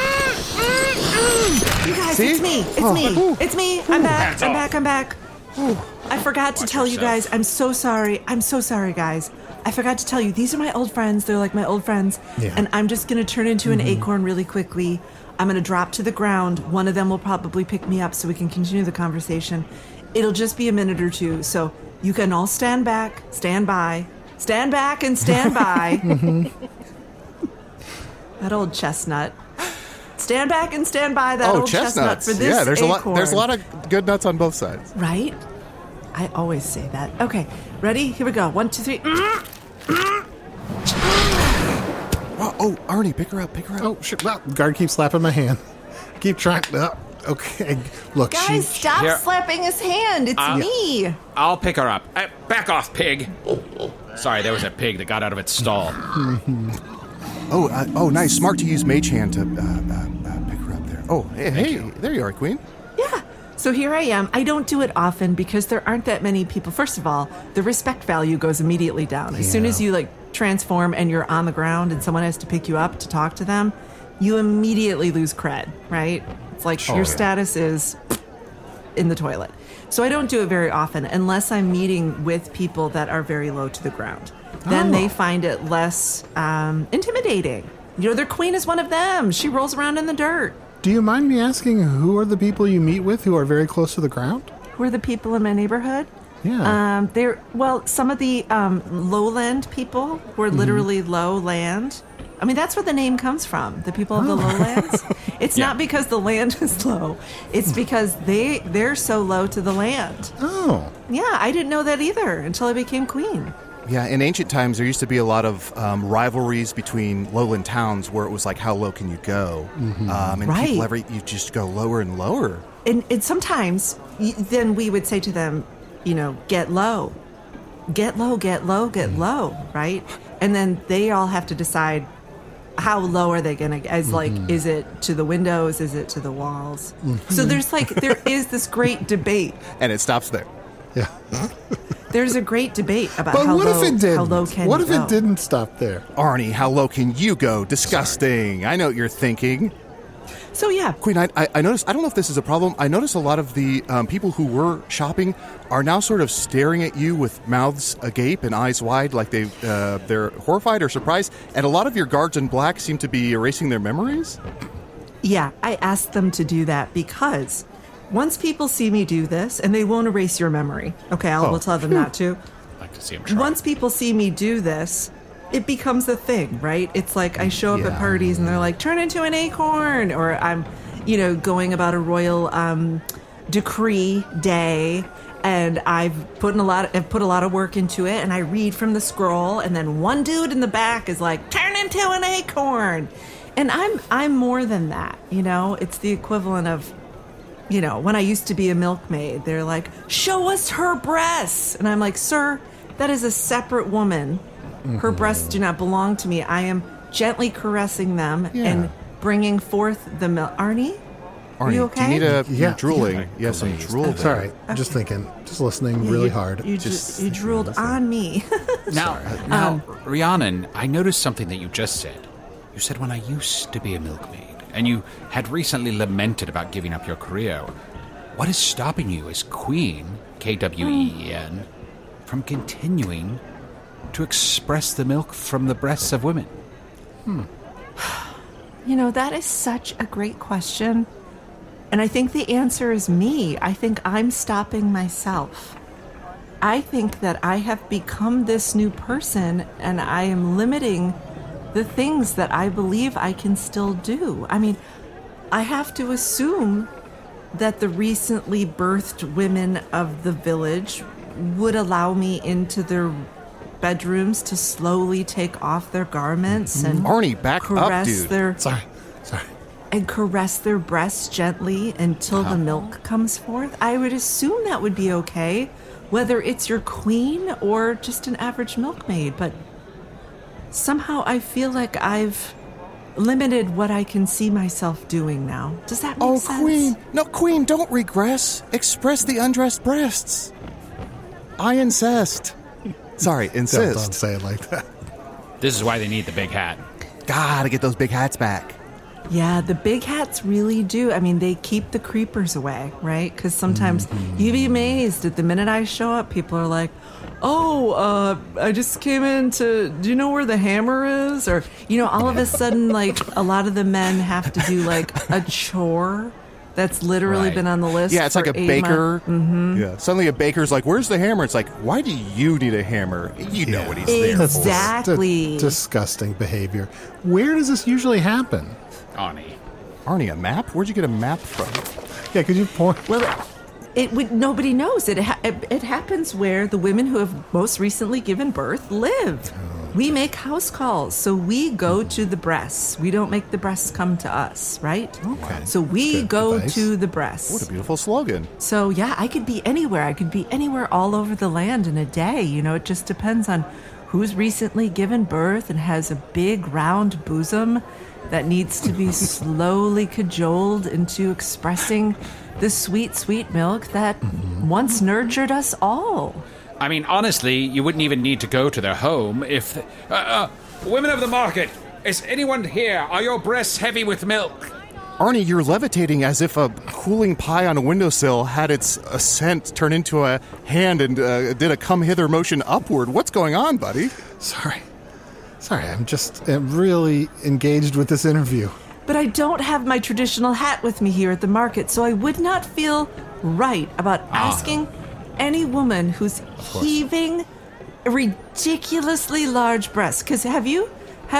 You guys, See? it's me. It's me. I'm back. I forgot to tell you guys. I'm so sorry, guys. I forgot to tell you. These are my old friends. They're like my old friends. Yeah. And I'm just going to turn into an acorn really quickly. I'm going to drop to the ground. One of them will probably pick me up so we can continue the conversation. It'll just be a minute or two. So you can all stand back, stand by. Stand back and stand by. That old chestnut. Stand back and stand by that old chestnut for this acorn. There's a lot of good nuts on both sides. Right? I always say that. Okay, ready? Here we go. 1, 2, 3. Oh, Arnie, pick her up. Oh, shit. Well, guard keeps slapping my hand. Keep trying. Okay. Look, guys, stop slapping his hand. It's me. I'll pick her up. Back off, pig. Sorry, there was a pig that got out of its stall. Oh, nice. Smart to use Mage Hand to pick her up there. Oh, hey, there you are, Queen. Yeah. So here I am. I don't do it often because there aren't that many people. First of all, the respect value goes immediately down. As soon as you transform and you're on the ground and someone has to pick you up to talk to them, you immediately lose cred, right? It's like your status is in the toilet. So I don't do it very often unless I'm meeting with people that are very low to the ground. Then they find it less intimidating. You know, their queen is one of them. She rolls around in the dirt. Do you mind me asking who are the people you meet with who are very close to the ground? Who are the people in my neighborhood? Yeah. Some of the lowland people who are literally low land. I mean, that's where the name comes from, the people of the lowlands. It's not because the land is low. It's because they're so low to the land. Oh. Yeah, I didn't know that either until I became queen. Yeah, in ancient times, there used to be a lot of rivalries between lowland towns where it was like, how low can you go? And people you just go lower and lower. And sometimes, then we would say to them, get low. Get low, get low, get low, right? And then they all have to decide how low are they going to, is it to the windows? Is it to the walls? So there is this great debate. And it stops there. Yeah. There's a great debate about how low can you go. What if it didn't stop there? Arnie, how low can you go? Disgusting. I know what you're thinking. So, yeah. Queen, I noticed, I don't know if this is a problem, I noticed a lot of the people who were shopping are now sort of staring at you with mouths agape and eyes wide like they're horrified or surprised, and a lot of your guards in black seem to be erasing their memories? Yeah, I asked them to do that because once people see me do this, and they won't erase your memory, okay, we'll tell them not to. I like to see them try. Once people see me do this, it becomes a thing, right? It's like I show up at parties and they're like, turn into an acorn, or I'm, going about a royal decree day, and I've put a lot of work into it, and I read from the scroll, and then one dude in the back is like, turn into an acorn. And I'm more than that, you know? It's the equivalent of, you know, when I used to be a milkmaid, they're like, show us her breasts. And I'm like, sir, that is a separate woman. Her breasts do not belong to me. I am gently caressing them and bringing forth the milk. Arnie, are you okay? Do you need you're drooling. Yes, I'm drooling. Sorry, just thinking, just listening really hard. You drooled on me. Now, Rhiannon, I noticed something that you just said. You said when I used to be a milkmaid, and you had recently lamented about giving up your career. What is stopping you as queen, Kween, from continuing to express the milk from the breasts of women? You know, that is such a great question. And I think the answer is me. I think I'm stopping myself. I think that I have become this new person, and I am limiting the things that I believe I can still do. I mean, I have to assume that the recently birthed women of the village would allow me into their bedrooms to slowly take off their garments and Arnie, back caress up, dude. their Sorry. and caress their breasts gently until the milk comes forth. I would assume that would be okay, whether it's your queen or just an average milkmaid. But somehow I feel like I've limited what I can see myself doing now. Does that make sense? Queen. No, Queen, don't regress. Express the undressed breasts. I incest. Sorry, insist. Don't say it like that. This is why they need the big hat. Gotta get those big hats back. Yeah, the big hats really do. I mean, they keep the creepers away, right? Because sometimes you'd be amazed at the minute I show up, people are like, oh, I just came in to, do you know where the hammer is? Or, you know, all of a sudden, like, a lot of the men have to do, like, a chore that's literally been on the list. Yeah, it's for like a baker. Mm-hmm. Suddenly a baker's like, where's the hammer? It's like, why do you need a hammer? You know what he's there for. Exactly. Disgusting behavior. Where does this usually happen? Arnie, a map? Where'd you get a map from? Yeah, could you point? Well, nobody knows. It happens where the women who have most recently given birth live. We make house calls, so we go to the breasts. We don't make the breasts come to us, right? Okay. So we go to the breasts. What a beautiful slogan. So, yeah, I could be anywhere. I could be anywhere all over the land in a day. You know, it just depends on who's recently given birth and has a big, round bosom that needs to be slowly cajoled into expressing the sweet, sweet milk that once nurtured us all. I mean, honestly, you wouldn't even need to go to their home if... women of the market, is anyone here? Are your breasts heavy with milk? Arnie, you're levitating as if a cooling pie on a windowsill had its ascent turn into a hand and did a come-hither motion upward. What's going on, buddy? Sorry, I'm just really engaged with this interview. But I don't have my traditional hat with me here at the market, so I would not feel right about asking any woman who's heaving ridiculously large breasts. Because have you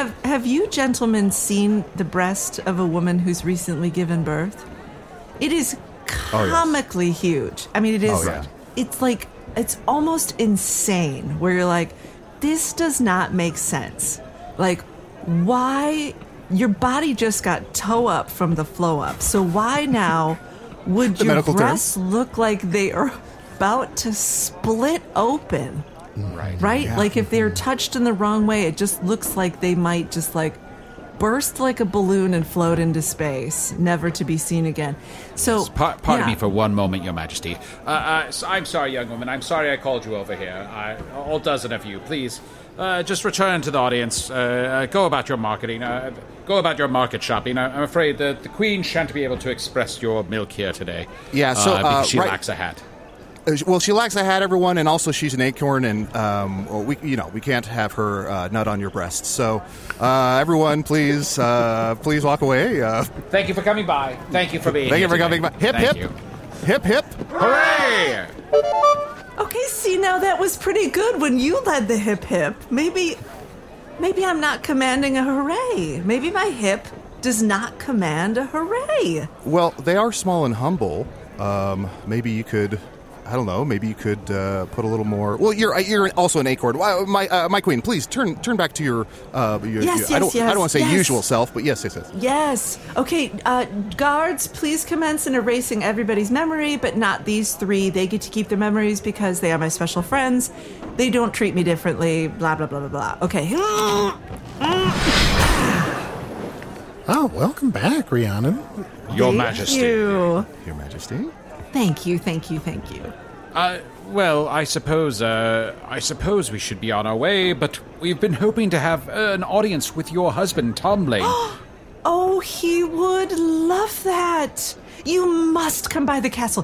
gentlemen seen the breast of a woman who's recently given birth? It is comically huge. I mean, it is. It's like, it's almost insane. Where you're like, this does not make sense. Like, why? Your body just got toe up from the flow up. So why now would your breasts look like they are about to split open? Right? Yeah. Like if they're touched in the wrong way, it just looks like they might just like burst like a balloon and float into space, never to be seen again. So, pardon me for one moment, Your Majesty. I'm sorry, young woman. I'm sorry I called you over here. All dozen of you, please. Just return to the audience. Go about your marketing. Go about your market shopping. I'm afraid that the Queen shan't be able to express your milk here today. Yeah, so because she lacks a hat. Well, she lacks a hat, everyone, and also she's an acorn, and we can't have her nut on your breast. So, everyone, please walk away. Thank you for coming by. Thank you for being here. Thank you for coming by. Hip, hip. Hip, hip. Hooray! Okay, see, now that was pretty good when you led the hip hip. Maybe I'm not commanding a hooray. Maybe my hip does not command a hooray. Well, they are small and humble. Maybe you could I don't know. Maybe you could put a little more. Well, you're also an acorn. My queen, please turn back to your. Yes. I don't want to say usual self, but yes. Yes. Okay. Guards, please commence in erasing everybody's memory, but not these three. They get to keep their memories because they are my special friends. They don't treat me differently. Blah blah blah blah blah. Okay. Oh, welcome back, Rhiannon. Your Majesty. Your Majesty. Thank you. Well, I suppose we should be on our way, but we've been hoping to have an audience with your husband, Tom Blaine. Oh, he would love that. You must come by the castle.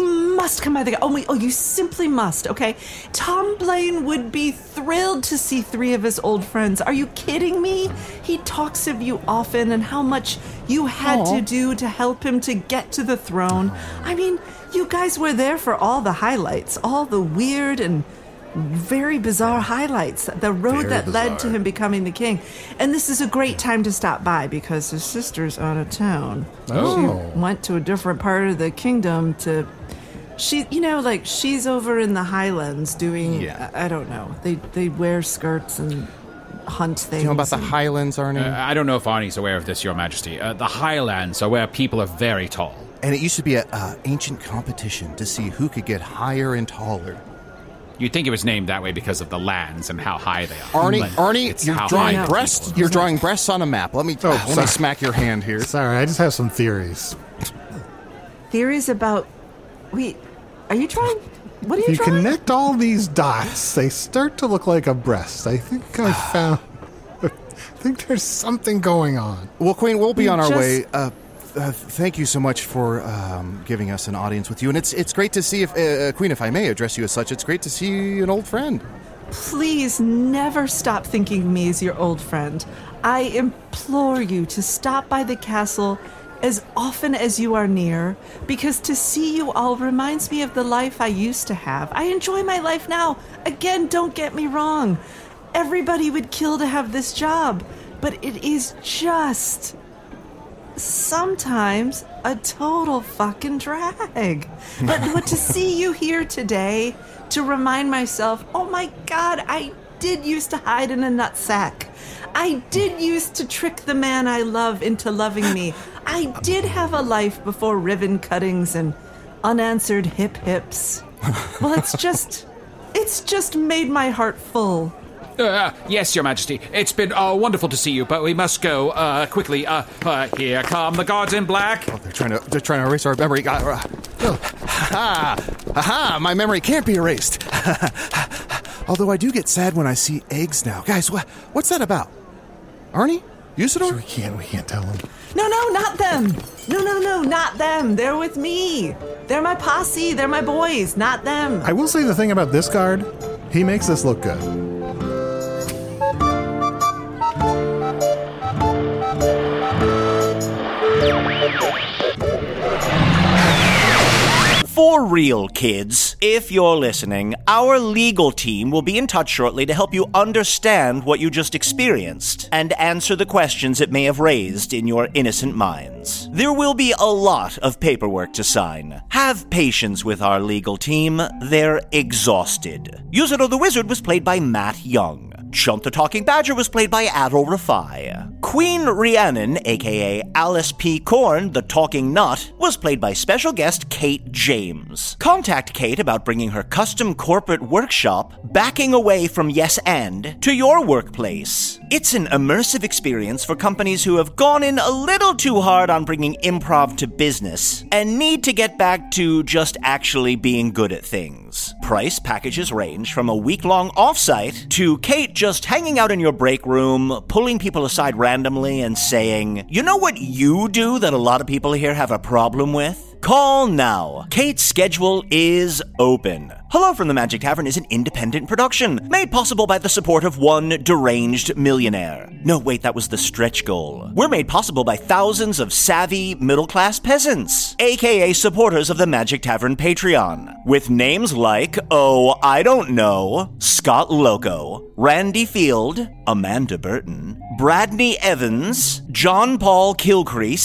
You simply must, okay? Tom Blaine would be thrilled to see three of his old friends. Are you kidding me? He talks of you often and how much you had to do to help him to get to the throne. I mean, you guys were there for all the highlights, all the weird and very bizarre highlights, the road that led to him becoming the king. And this is a great time to stop by because his sister's out of town. She went to a different part of the kingdom to... she's over in the Highlands doing... I don't know. They wear skirts and hunt things. Do you know about the Highlands, Arnie? I don't know if Arnie's aware of this, Your Majesty. The Highlands are where people are very tall. And it used to be an ancient competition to see who could get higher and taller. You'd think it was named that way because of the lands and how high they are. Arnie, you're drawing breasts. You're drawing breasts on a map. Let me smack your hand here. Sorry, I just have some theories. Theories about... Wait, are you trying... What are you If you drawing? connect all these dots, they start to look like a breast. I think I found... I think there's something going on. Well, Queen, we'll be on our way. Thank you so much for giving us an audience with you. And it's great to see, Queen, if I may address you as such, it's great to see an old friend. Please never stop thinking of me as your old friend. I implore you to stop by the castle as often as you are near, because to see you all reminds me of the life I used to have. I enjoy my life now. Again, don't get me wrong. Everybody would kill to have this job, but it is just... sometimes a total fucking drag. But to see you here today, to remind myself, oh my God, I did used to hide in a nutsack. I did used to trick the man I love into loving me. I did have a life before ribbon cuttings and unanswered hips. Well, it's just made my heart full. Yes, Your Majesty. It's been wonderful to see you, but we must go quickly. Here come the guards in black. Oh, they're trying to erase our memory. My memory can't be erased. Although I do get sad when I see eggs now. Guys, what's that about? Arnie? Usador? We can't tell him. No, not them. No, not them. They're with me. They're my posse. They're my boys, not them. I will say the thing about this guard, he makes this look good. For real, kids, if you're listening, our legal team will be in touch shortly to help you understand what you just experienced and answer the questions it may have raised in your innocent minds. There will be a lot of paperwork to sign. Have patience with our legal team. They're exhausted. Usador the Wizard was played by Matt Young. Chunt the Talking Badger was played by Adol Rafai. Queen Rhiannon, aka Alice P. Korn, the Talking Nut, was played by special guest Kate James. Contact Kate about bringing her custom corporate workshop, Backing Away from Yes and, to your workplace. It's an immersive experience for companies who have gone in a little too hard on bringing improv to business and need to get back to just actually being good at things. Price packages range from a week-long offsite to Kate just hanging out in your break room, pulling people aside randomly and saying, "You know what you do that a lot of people here have a problem with?" Call now. Kate's schedule is open. Hello from the Magic Tavern is an independent production made possible by the support of one deranged millionaire. No, wait, that was the stretch goal. We're made possible by thousands of savvy middle-class peasants, aka supporters of the Magic Tavern Patreon, with names like, I don't know, Scott Loco, Randy Field, Amanda Burton, Bradney Evans, John Paul Kilcrease,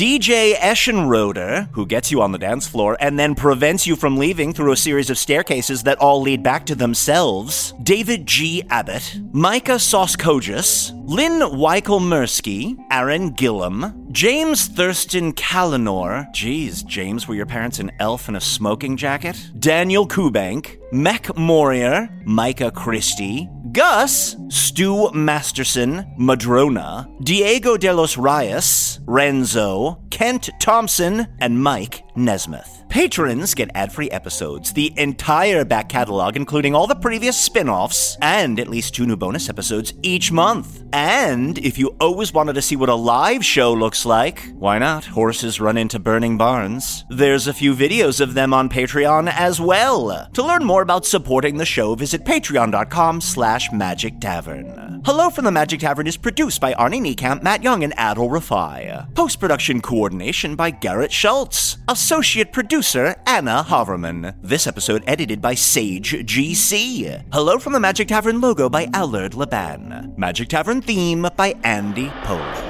DJ Eschenroder, who gets you on the dance floor and then prevents you from leaving through a series of staircases that all lead back to themselves. David G. Abbott, Micah Soskogis, Lynn Weichel-Mirsky, Aaron Gillum, James Thurston Callanor. Geez, James, were your parents an elf in a smoking jacket? Daniel Kubank, Mech Morier, Micah Christie, Gus, Stu Masterson, Madrona, Diego de los Reyes, Renzo, Kent Thompson, and Mike Nesmith. Patrons get ad-free episodes, the entire back catalog, including all the previous spin-offs, and at least 2 new bonus episodes each month. And if you always wanted to see what a live show looks like, why not? Horses run into burning barns. There's a few videos of them on Patreon as well. To learn more about supporting the show, visit patreon.com/Magic Tavern. Hello from the Magic Tavern is produced by Arnie Niekamp, Matt Young, and Adol Rafai. Post-production coordination by Garrett Schultz. Associate producer Anna Haverman. This episode edited by Sage GC. Hello from the Magic Tavern logo by Allard Laban. Magic Tavern theme by Andy Poland.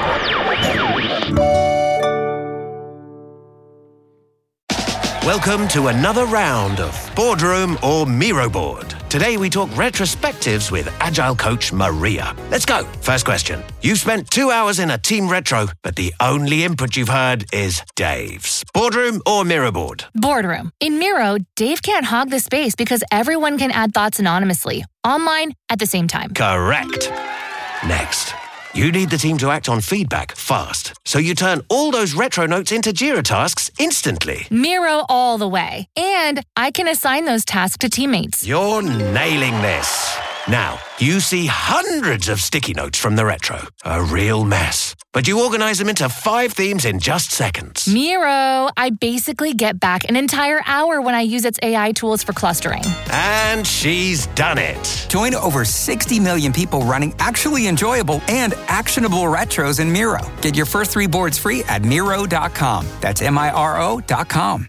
Welcome to another round of Boardroom or Miro Board. Today we talk retrospectives with Agile coach Maria. Let's go. First question. You've spent 2 hours in a team retro, but the only input you've heard is Dave's. Boardroom or Miro Board? Boardroom. In Miro, Dave can't hog the space because everyone can add thoughts anonymously, online at the same time. Correct. Next. You need the team to act on feedback fast, so you turn all those retro notes into Jira tasks instantly. Miro all the way. And I can assign those tasks to teammates. You're nailing this. Now, you see hundreds of sticky notes from the retro. A real mess. But you organize them into 5 themes in just seconds. Miro, I basically get back an entire hour when I use its AI tools for clustering. And she's done it. Join over 60 million people running actually enjoyable and actionable retros in Miro. Get your first 3 boards free at Miro.com. That's Miro.com.